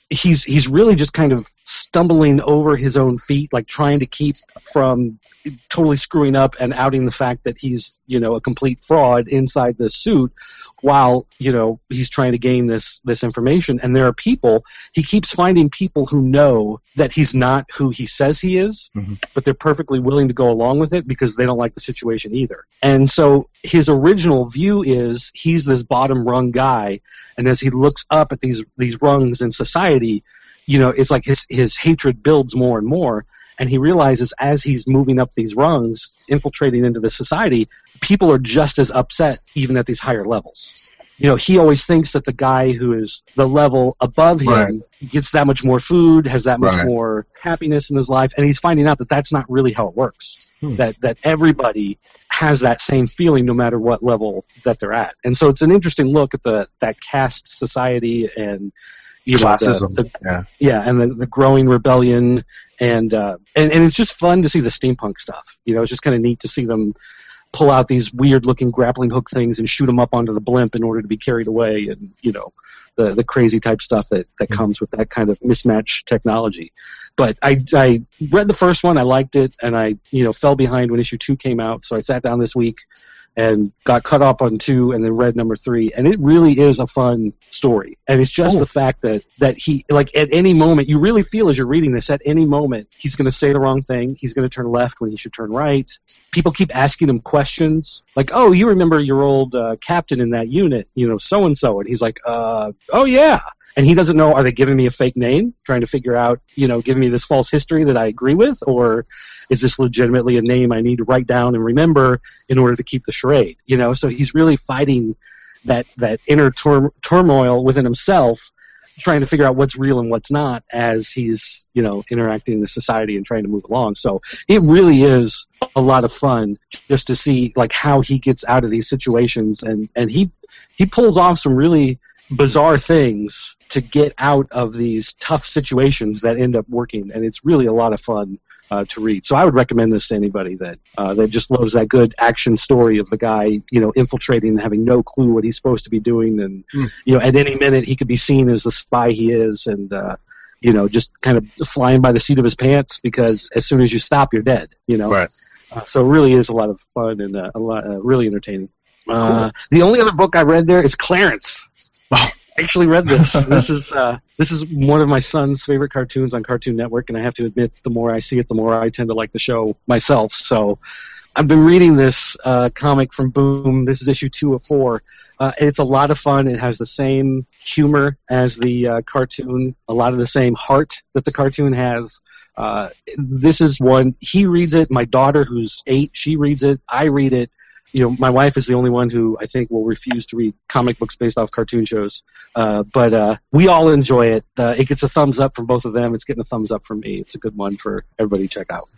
he's he's really just kind of stumbling over his own feet, like trying to keep from totally screwing up and outing the fact that he's, you know, a complete fraud inside this suit, while, you know, he's trying to gain this this information. And there are people, he keeps finding people who know that he's not who he says he is, mm-hmm. but they're perfectly willing to go along with it because they don't like the situation either. And so his original view is he's this bottom rung guy, and as he looks up at these these rungs in society, you know, it's like his his hatred builds more and more. And he realizes as he's moving up these rungs, infiltrating into the society, people are just as upset even at these higher levels. You know, he always thinks that the guy who is the level above him right. gets that much more food, has that much right. more happiness in his life, and he's finding out that that's not really how it works. Hmm. That that everybody has that same feeling no matter what level that they're at. And so it's an interesting look at the that caste society and you know, classism. The, the, yeah. yeah, and the, the growing rebellion, and, uh, and and it's just fun to see the steampunk stuff. You know, it's just kind of neat to see them pull out these weird-looking grappling hook things and shoot them up onto the blimp in order to be carried away, and you know, the the crazy type stuff that, that mm-hmm. comes with that kind of mismatched technology. But I I read the first one, I liked it, and I you know fell behind when issue two came out, so I sat down this week and got caught up on two and then read number three, and it really is a fun story. And it's just oh. the fact that, that he, like, at any moment, you really feel as you're reading this, at any moment, he's going to say the wrong thing, he's going to turn left when he should turn right. People keep asking him questions, like, oh, you remember your old uh, captain in that unit, you know, so-and-so, and he's like, uh, oh, yeah. And he doesn't know, are they giving me a fake name, trying to figure out, you know, giving me this false history that I agree with, or is this legitimately a name I need to write down and remember in order to keep the charade? You know, so he's really fighting that that inner tur- turmoil within himself, trying to figure out what's real and what's not as he's, you know, interacting in the society and trying to move along. So it really is a lot of fun just to see, like, how he gets out of these situations, and, and he he pulls off some really bizarre things to get out of these tough situations that end up working, and it's really a lot of fun uh, to read. So I would recommend this to anybody that uh, that just loves that good action story of the guy, you know, infiltrating and having no clue what he's supposed to be doing, and mm. you know, at any minute he could be seen as the spy he is, and uh, you know, just kind of flying by the seat of his pants, because as soon as you stop, you're dead. You know, right. uh, so it really is a lot of fun and uh, a lot uh, really entertaining. Uh, cool. The only other book I read there is Clarence. I actually read this. This is uh, this is one of my son's favorite cartoons on Cartoon Network, and I have to admit, the more I see it, the more I tend to like the show myself. So I've been reading this uh, comic from Boom. This is issue two of four. Uh, it's a lot of fun. It has the same humor as the uh, cartoon, a lot of the same heart that the cartoon has. Uh, this is one, he reads it. My daughter, who's eight, she reads it. I read it. You know, my wife is the only one who I think will refuse to read comic books based off cartoon shows. Uh, but uh, we all enjoy it. Uh, it gets a thumbs up from both of them. It's getting a thumbs up from me. It's a good one for everybody to check out.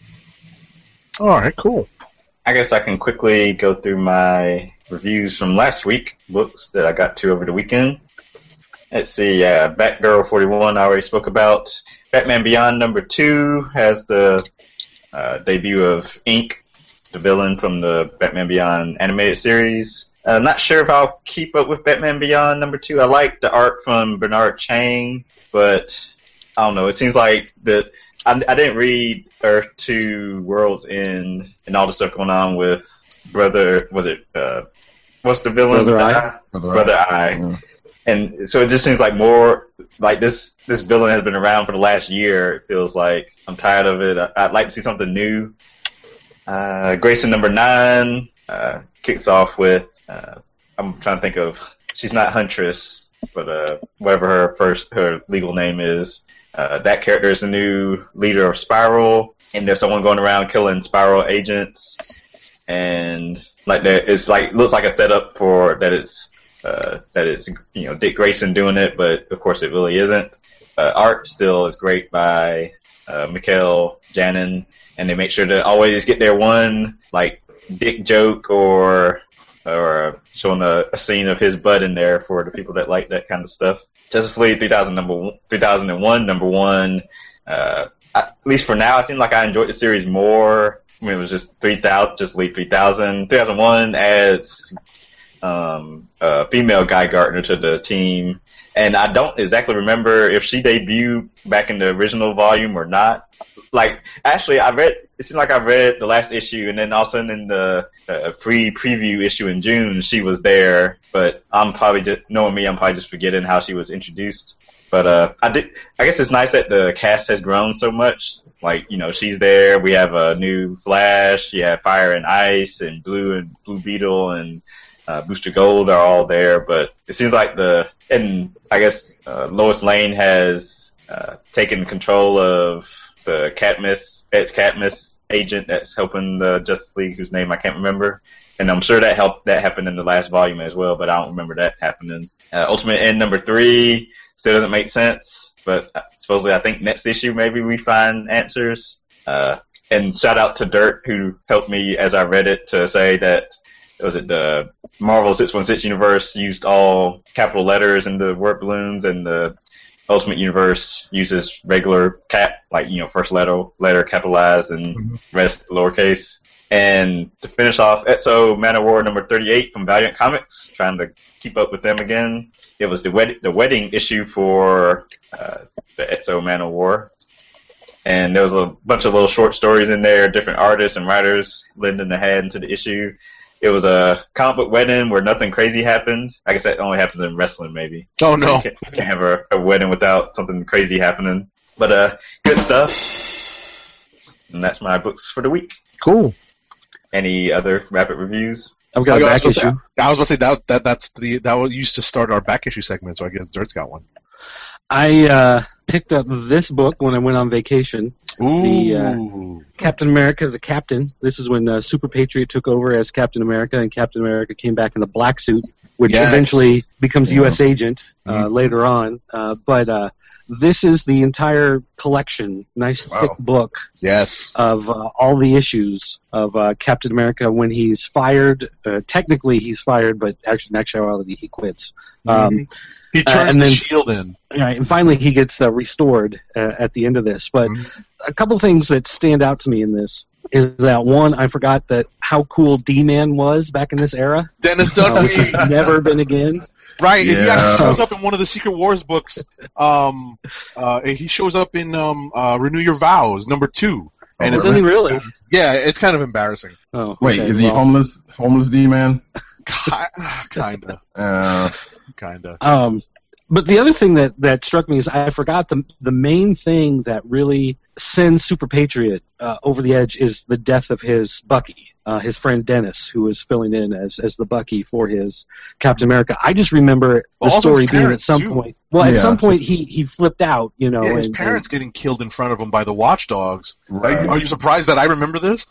All right, cool. I guess I can quickly go through my reviews from last week, books that I got to over the weekend. Let's see, uh, Batgirl forty-one I already spoke about. Batman Beyond number two has the uh, debut of Ink, the villain from the Batman Beyond animated series. I'm uh, not sure if I'll keep up with Batman Beyond number two. I like the art from Bernard Chang, but I don't know. It seems like the I, I didn't read Earth Two, World's End, and all the stuff going on with Brother. Was it uh, what's the villain? Brother Eye. Brother, Brother Eye. Yeah. And so it just seems like more like this. This villain has been around for the last year. It feels like I'm tired of it. I, I'd like to see something new. Uh, Grayson number nine uh, kicks off with, uh, I'm trying to think of, she's not Huntress, but uh, whatever her first, her legal name is. Uh, that character is the new leader of Spiral, and there's someone going around killing Spiral agents, and like that, it's like, looks like a setup for that it's, uh, that it's, you know, Dick Grayson doing it, but of course it really isn't. Uh, art still is great by uh, Mikhail Janin. And they make sure to always get their one, like, dick joke or or showing a, a scene of his butt in there for the people that like that kind of stuff. Justice League three thousand number two thousand one number one. Uh, at least for now, it seems like I enjoyed the series more. I mean, it was just three thousand, Justice League three thousand. two thousand one adds um, a female Guy Gardner to the team, and I don't exactly remember if she debuted back in the original volume or not. Like, actually, I read, it seemed like I read the last issue, and then all of a sudden in the uh, free preview issue in June, she was there, but I'm probably just, knowing me, I'm probably just forgetting how she was introduced. But, uh, I did, I guess it's nice that the cast has grown so much. Like, you know, she's there, we have a new Flash, you have Fire and Ice, and Blue and Blue Beetle, and, uh, Booster Gold are all there, but it seems like the, and I guess, uh, Lois Lane has, uh, taken control of the Katniss, ex-Katniss agent that's helping the Justice League, whose name I can't remember. And I'm sure that helped, that happened in the last volume as well, but I don't remember that happening. Uh, Ultimate End number three still doesn't make sense, but supposedly I think next issue maybe we find answers. Uh, and shout out to Dirt, who helped me as I read it to say that, was it the Marvel six one six universe used all capital letters in the word balloons, and the Ultimate Universe uses regular cap, like, you know, first letter letter capitalized and mm-hmm. rest lowercase. And to finish off, Etso Manowar number thirty-eight from Valiant Comics, trying to keep up with them again. It was the wed- the wedding issue for uh, the Etso Manowar. And there was a bunch of little short stories in there, different artists and writers lending a hand to the issue. It was a comic book wedding where nothing crazy happened. I guess that only happens in wrestling, maybe. Oh, no. You can't, you can't have a, a wedding without something crazy happening. But, uh, good stuff. And that's my books for the week. Cool. Any other rapid reviews? I've got I a back was issue. Say, I was going to say that, that that's the, that used to start our back issue segment, so I guess Dirt's got one. I, uh, picked up this book when I went on vacation. Ooh. The uh, Captain America, the Captain. This is when uh, Super Patriot took over as Captain America, and Captain America came back in the black suit, which yes. eventually becomes Yeah. U S agent uh, Mm-hmm. later on. Uh, but uh, this is the entire collection, nice Wow. thick book Yes. of uh, all the issues of uh, Captain America when he's fired. Uh, technically, he's fired, but actually, in actuality, he quits. Um, He uh, turns and the then- shield in. Right, and finally he gets uh, restored uh, at the end of this. But Mhm. a couple things that stand out to me in this is that, one, I forgot that how cool D-Man was back in this era, Dennis uh, which Dunphy. has never been again. Right, and he Yeah. actually shows up in one of the Secret Wars books. Um, uh, he shows up in um, uh, Renew Your Vows, number two. And Oh, it's, Does he really? yeah, it's kind of embarrassing. Oh, Wait, okay, is he well, homeless? Homeless D-Man? Kinda, Uh, kinda. Um, but the other thing that, that struck me is I forgot the the main thing that really sends Super Patriot uh, over the edge is the death of his Bucky, uh, his friend Dennis, who was filling in as, as the Bucky for his Captain America. I just remember the Also story being at parents, some too. point. Well, at Yeah. some point he, he flipped out, you know. Yeah, his and, parents getting killed in front of him by the Watchdogs. Right. Are you surprised that I remember this?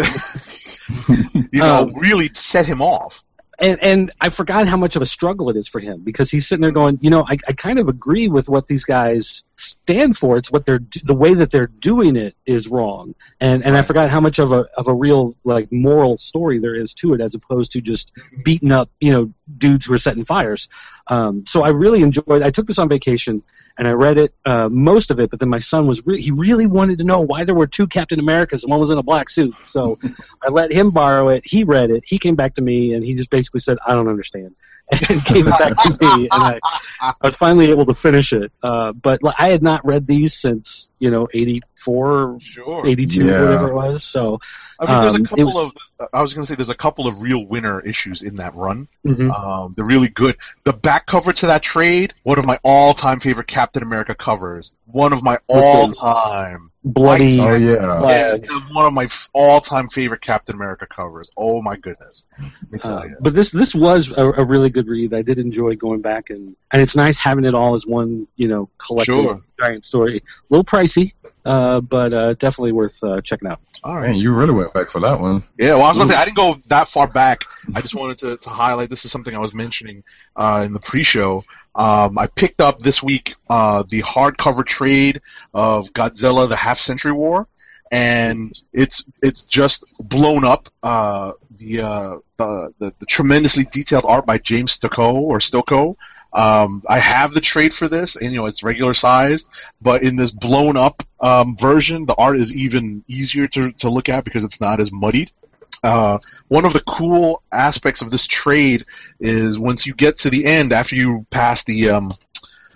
you know, Um, really set him off. And, and I forgot how much of a struggle it is for him, because he's sitting there going, you know, I, I kind of agree with what these guys stand for. It's what they're the way that they're doing it is wrong, and and I forgot how much of a of a real like moral story there is to it, as opposed to just beating up, you know, dudes who are setting fires. Um, so I really enjoyed. I took this on vacation and I read it, uh, most of it, but then my son was re- he really wanted to know why there were two Captain Americas and one was in a black suit. So I let him borrow it. He read it. He came back to me and he just basically said, "I don't understand," and gave it back to me. And I, I was finally able to finish it. Uh, but like, I had not read these since, you know, eighty-four, Sure. eighty-two, Yeah. whatever it was. So I mean, there's um, a it couple was- of. I was going to say there's a couple of real winner issues in that run. mhm. Um, they're really good. The back cover to that trade, one of my all-time favorite Captain America covers. One of my all-time. bloody oh, yeah. flag. Yeah, one of my f- all-time favorite Captain America covers. Oh my goodness! Let me tell Uh, you. but this this was a, a really good read. I did enjoy going back, and, and it's nice having it all as one, you know, collective Sure. giant story. A little pricey, uh, but uh, definitely worth uh, checking out. All right. Man, you really went back for that one. Yeah, well, I was going to say, I didn't go that far back. I just wanted to, to highlight, this is something I was mentioning uh, in the pre-show. Um, I picked up this week uh, the hardcover trade of Godzilla, the Half-Century War, and it's it's just blown up. Uh, the, uh, the, the the tremendously detailed art by James Stocco, or Stocco. Um, I have the trade for this, and you know it's regular sized, but in this blown up um, version, the art is even easier to to look at because it's not as muddied. Uh, one of the cool aspects of this trade is once you get to the end, after you pass the um,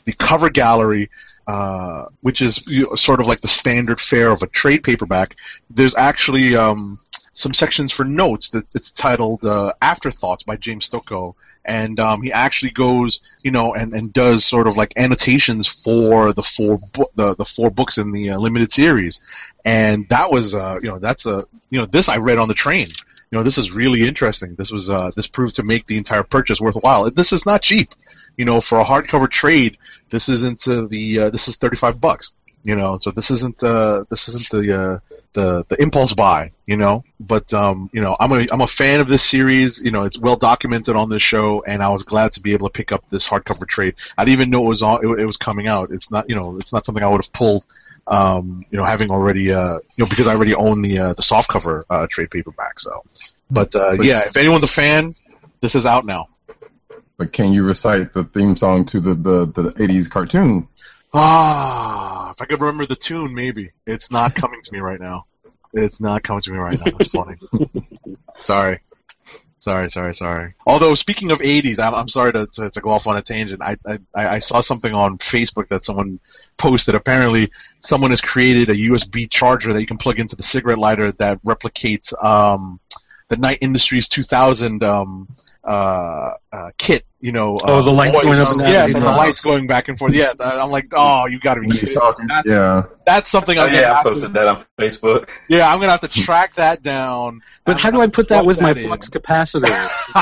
the cover gallery, uh, which is you know, sort of like the standard fare of a trade paperback, there's actually um, some sections for notes that it's titled uh, Afterthoughts by James Stokoe. And um, he actually goes, you know, and, and does sort of like annotations for the four bu- the the four books in the uh, limited series, and that was, uh, you know, that's a, you know, this I read on the train. You know, this is really interesting. This was uh, this proved to make the entire purchase worthwhile. This is not cheap, you know, for a hardcover trade. This isn't uh, the uh, this is thirty-five bucks. You know, so this isn't uh, this isn't the uh, the the impulse buy, you know. But um, you know, I'm a I'm a fan of this series. You know, it's well documented on this show, and I was glad to be able to pick up this hardcover trade. I didn't even know it was on. It, it was coming out. It's not, you know, it's not something I would have pulled. Um, you know, having already uh, you know, because I already own the uh, the softcover uh, trade paperback. So, but, uh, but yeah, if anyone's a fan, this is out now. But can you recite the theme song to the the, the eighties cartoon? Ah, if I could remember the tune, maybe. It's not coming to me right now. It's not coming to me right now. It's funny. Sorry. Sorry, sorry, sorry. Although, speaking of eighties, I'm, I'm sorry to, to, to go off on a tangent. I, I I saw something on Facebook that someone posted. Apparently, someone has created a U S B charger that you can plug into the cigarette lighter that replicates um, the Night Industries two thousand um, uh, uh, kit. You know, oh, uh, the lights voice. going up and down. Yes, and the lights going back and forth. Yeah, I'm like, oh, you got to be kidding. That's, yeah, that's something. Oh, I'm yeah, I have posted to, that on Facebook. Yeah, I'm gonna have to track that down. But how do I put that with my that flux capacitor?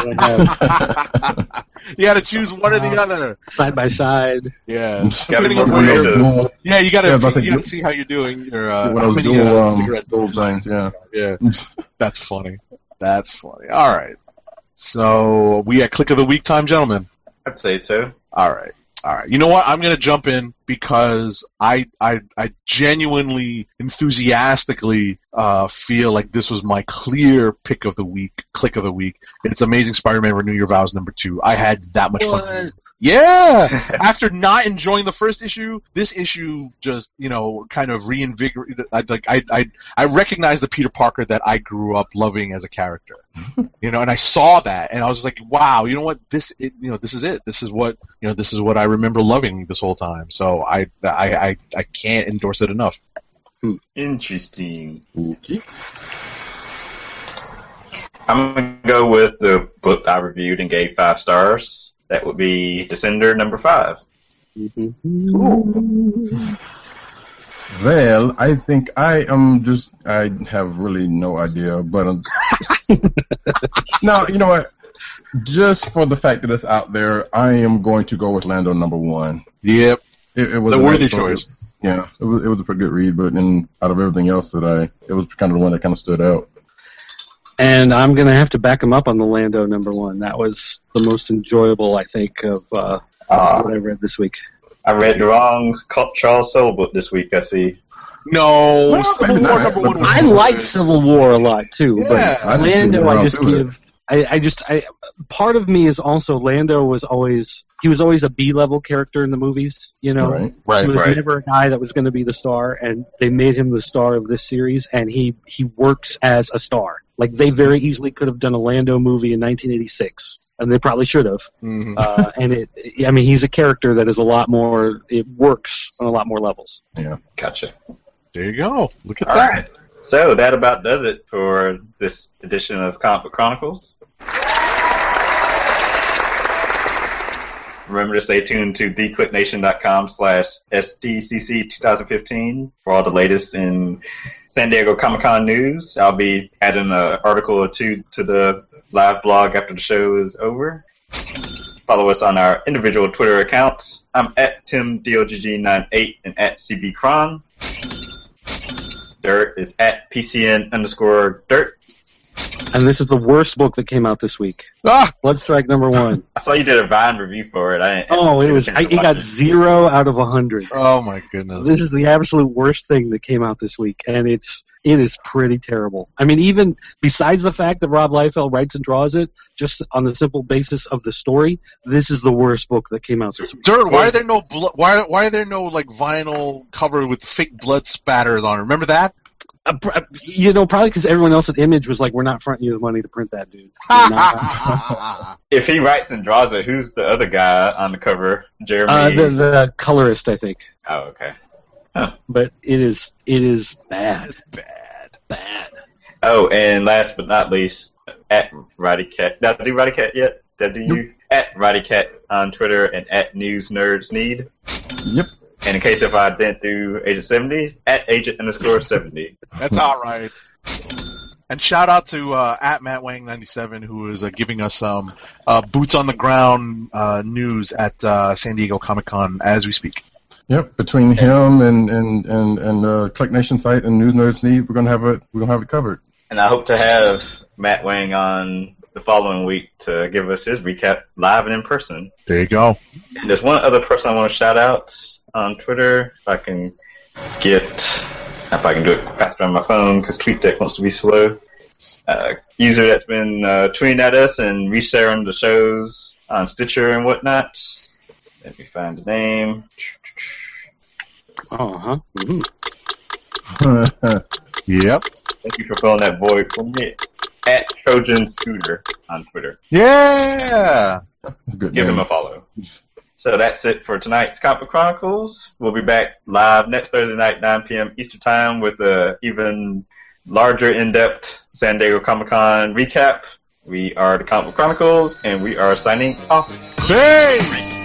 You got to choose one or the other. Side by side. Yeah. Gotta Depending on go where with you're- the- dual, yeah, you got Yeah, to that's like- you gotta see how you're doing. Your uh, when I how was many, dual, uh, um, cigarette dual things, yeah. Yeah, that's funny. That's funny. All right. So we at Click of the Week time, gentlemen. I'd say so. All right. All right. You know what? I'm going to jump in because I I, I genuinely, enthusiastically uh, feel like this was my clear pick of the week, click of the week. It's Amazing Spider-Man Renew Your Vows number two. I had that much What? fun. Yeah. After not enjoying the first issue, this issue just, you know, kind of reinvigorated. I, like I, I, I recognized the Peter Parker that I grew up loving as a character, you know, and I saw that, and I was like, wow, you know what? This, it, you know, this is it. This is what, you know, this is what I remember loving this whole time. So I, I, I, I can't endorse it enough. Interesting. Okay. I'm going to go with the book I reviewed and gave five stars. That would be Descender number five. Well, I think I am just, I have really no idea, but um, no, you know what? Just for the fact that it's out there, I am going to go with Lando number one. Yep. It, it was The a worthy nice- choice. Yeah, it was, it was a pretty good read, but in, out of everything else that I, it was kind of the one that kind of stood out. And I'm going to have to back him up on the Lando number one. That was the most enjoyable, I think, of uh, Uh, what I read this week. I read the wrong Charles Soule book this week, I see. No, Well, Civil maybe War not, number but- one was I good. like Civil War a lot too, Yeah. but I just didn't Lando, get I around just to it. give. I, I just, I part of me is also Lando was always he was always a B level character in the movies, you know. Right. Right, He was right. never a guy that was going to be the star, and they made him the star of this series, and he he works as a star. Like they very easily could have done a Lando movie in nineteen eighty-six, and they probably should have. Mhm. Uh, and it, I mean, he's a character that is a lot more. It works on a lot more levels. Yeah. Gotcha. There you go. Look at All that. right. So that about does it for this edition of Comic Book Chronicles. Remember to stay tuned to the click nation dot com slash S D C C twenty fifteen for all the latest in San Diego Comic-Con news. I'll be adding an article or two to the live blog after the show is over. Follow us on our individual Twitter accounts. I'm at Tim D O G G ninety-eight and at C B Cron. Dirt is at P C N underscore Dirt. And this is the worst book that came out this week. Ah! Bloodstrike number one. I saw you did a Vine review for it. I Oh, it was. I, it got zero out of a hundred. Oh my goodness. This is the absolute worst thing that came out this week, and it's it is pretty terrible. I mean, even besides the fact that Rob Liefeld writes and draws it, just on the simple basis of the story, this is the worst book that came out this week. Dirt, why are there no blo- why why are there no like vinyl cover with fake blood spatters on it? Remember that? Uh, pr- you know, probably because everyone else at Image was like, we're not fronting you the money to print that, dude. We're not. If he writes and draws it, who's the other guy on the cover? Jeremy? uh, the, the colorist, I think. Oh, okay. But it is it is bad. Bad. Bad. Oh, and last but not least, at Roddy Cat. Did I do Roddy Cat yet? Did I do you? At Roddy Cat on Twitter and at News Nerds Need. Yep. And in case if I didn't do Agent seventy, at Agent underscore seventy. That's all right. And shout out to uh, at Matt Wang ninety-seven, who is uh, giving us some uh, boots on the ground uh, news at uh, San Diego Comic Con as we speak. Yep. Between him and and and and uh, Click Nation site and News Nerds Need, we're gonna have it. We're gonna have it covered. And I hope to have Matt Wang on the following week to give us his recap live and in person. There you go. And there's one other person I want to shout out on Twitter. If I can get, if I can do it faster on my phone, because TweetDeck wants to be slow. Uh, user that's been uh, tweeting at us and resharing the shows on Stitcher and whatnot. Let me find the name. Uh huh. Mm-hmm. Yep. Thank you for filling that void for me. At Trojan Scooter on Twitter. Yeah. Good Give name. him a follow. So that's it for tonight's Comic Chronicles. We'll be back live next Thursday night, nine p.m. Eastern Time, with a even larger, in-depth San Diego Comic-Con recap. We are the Comic Chronicles, and we are signing off. Peace.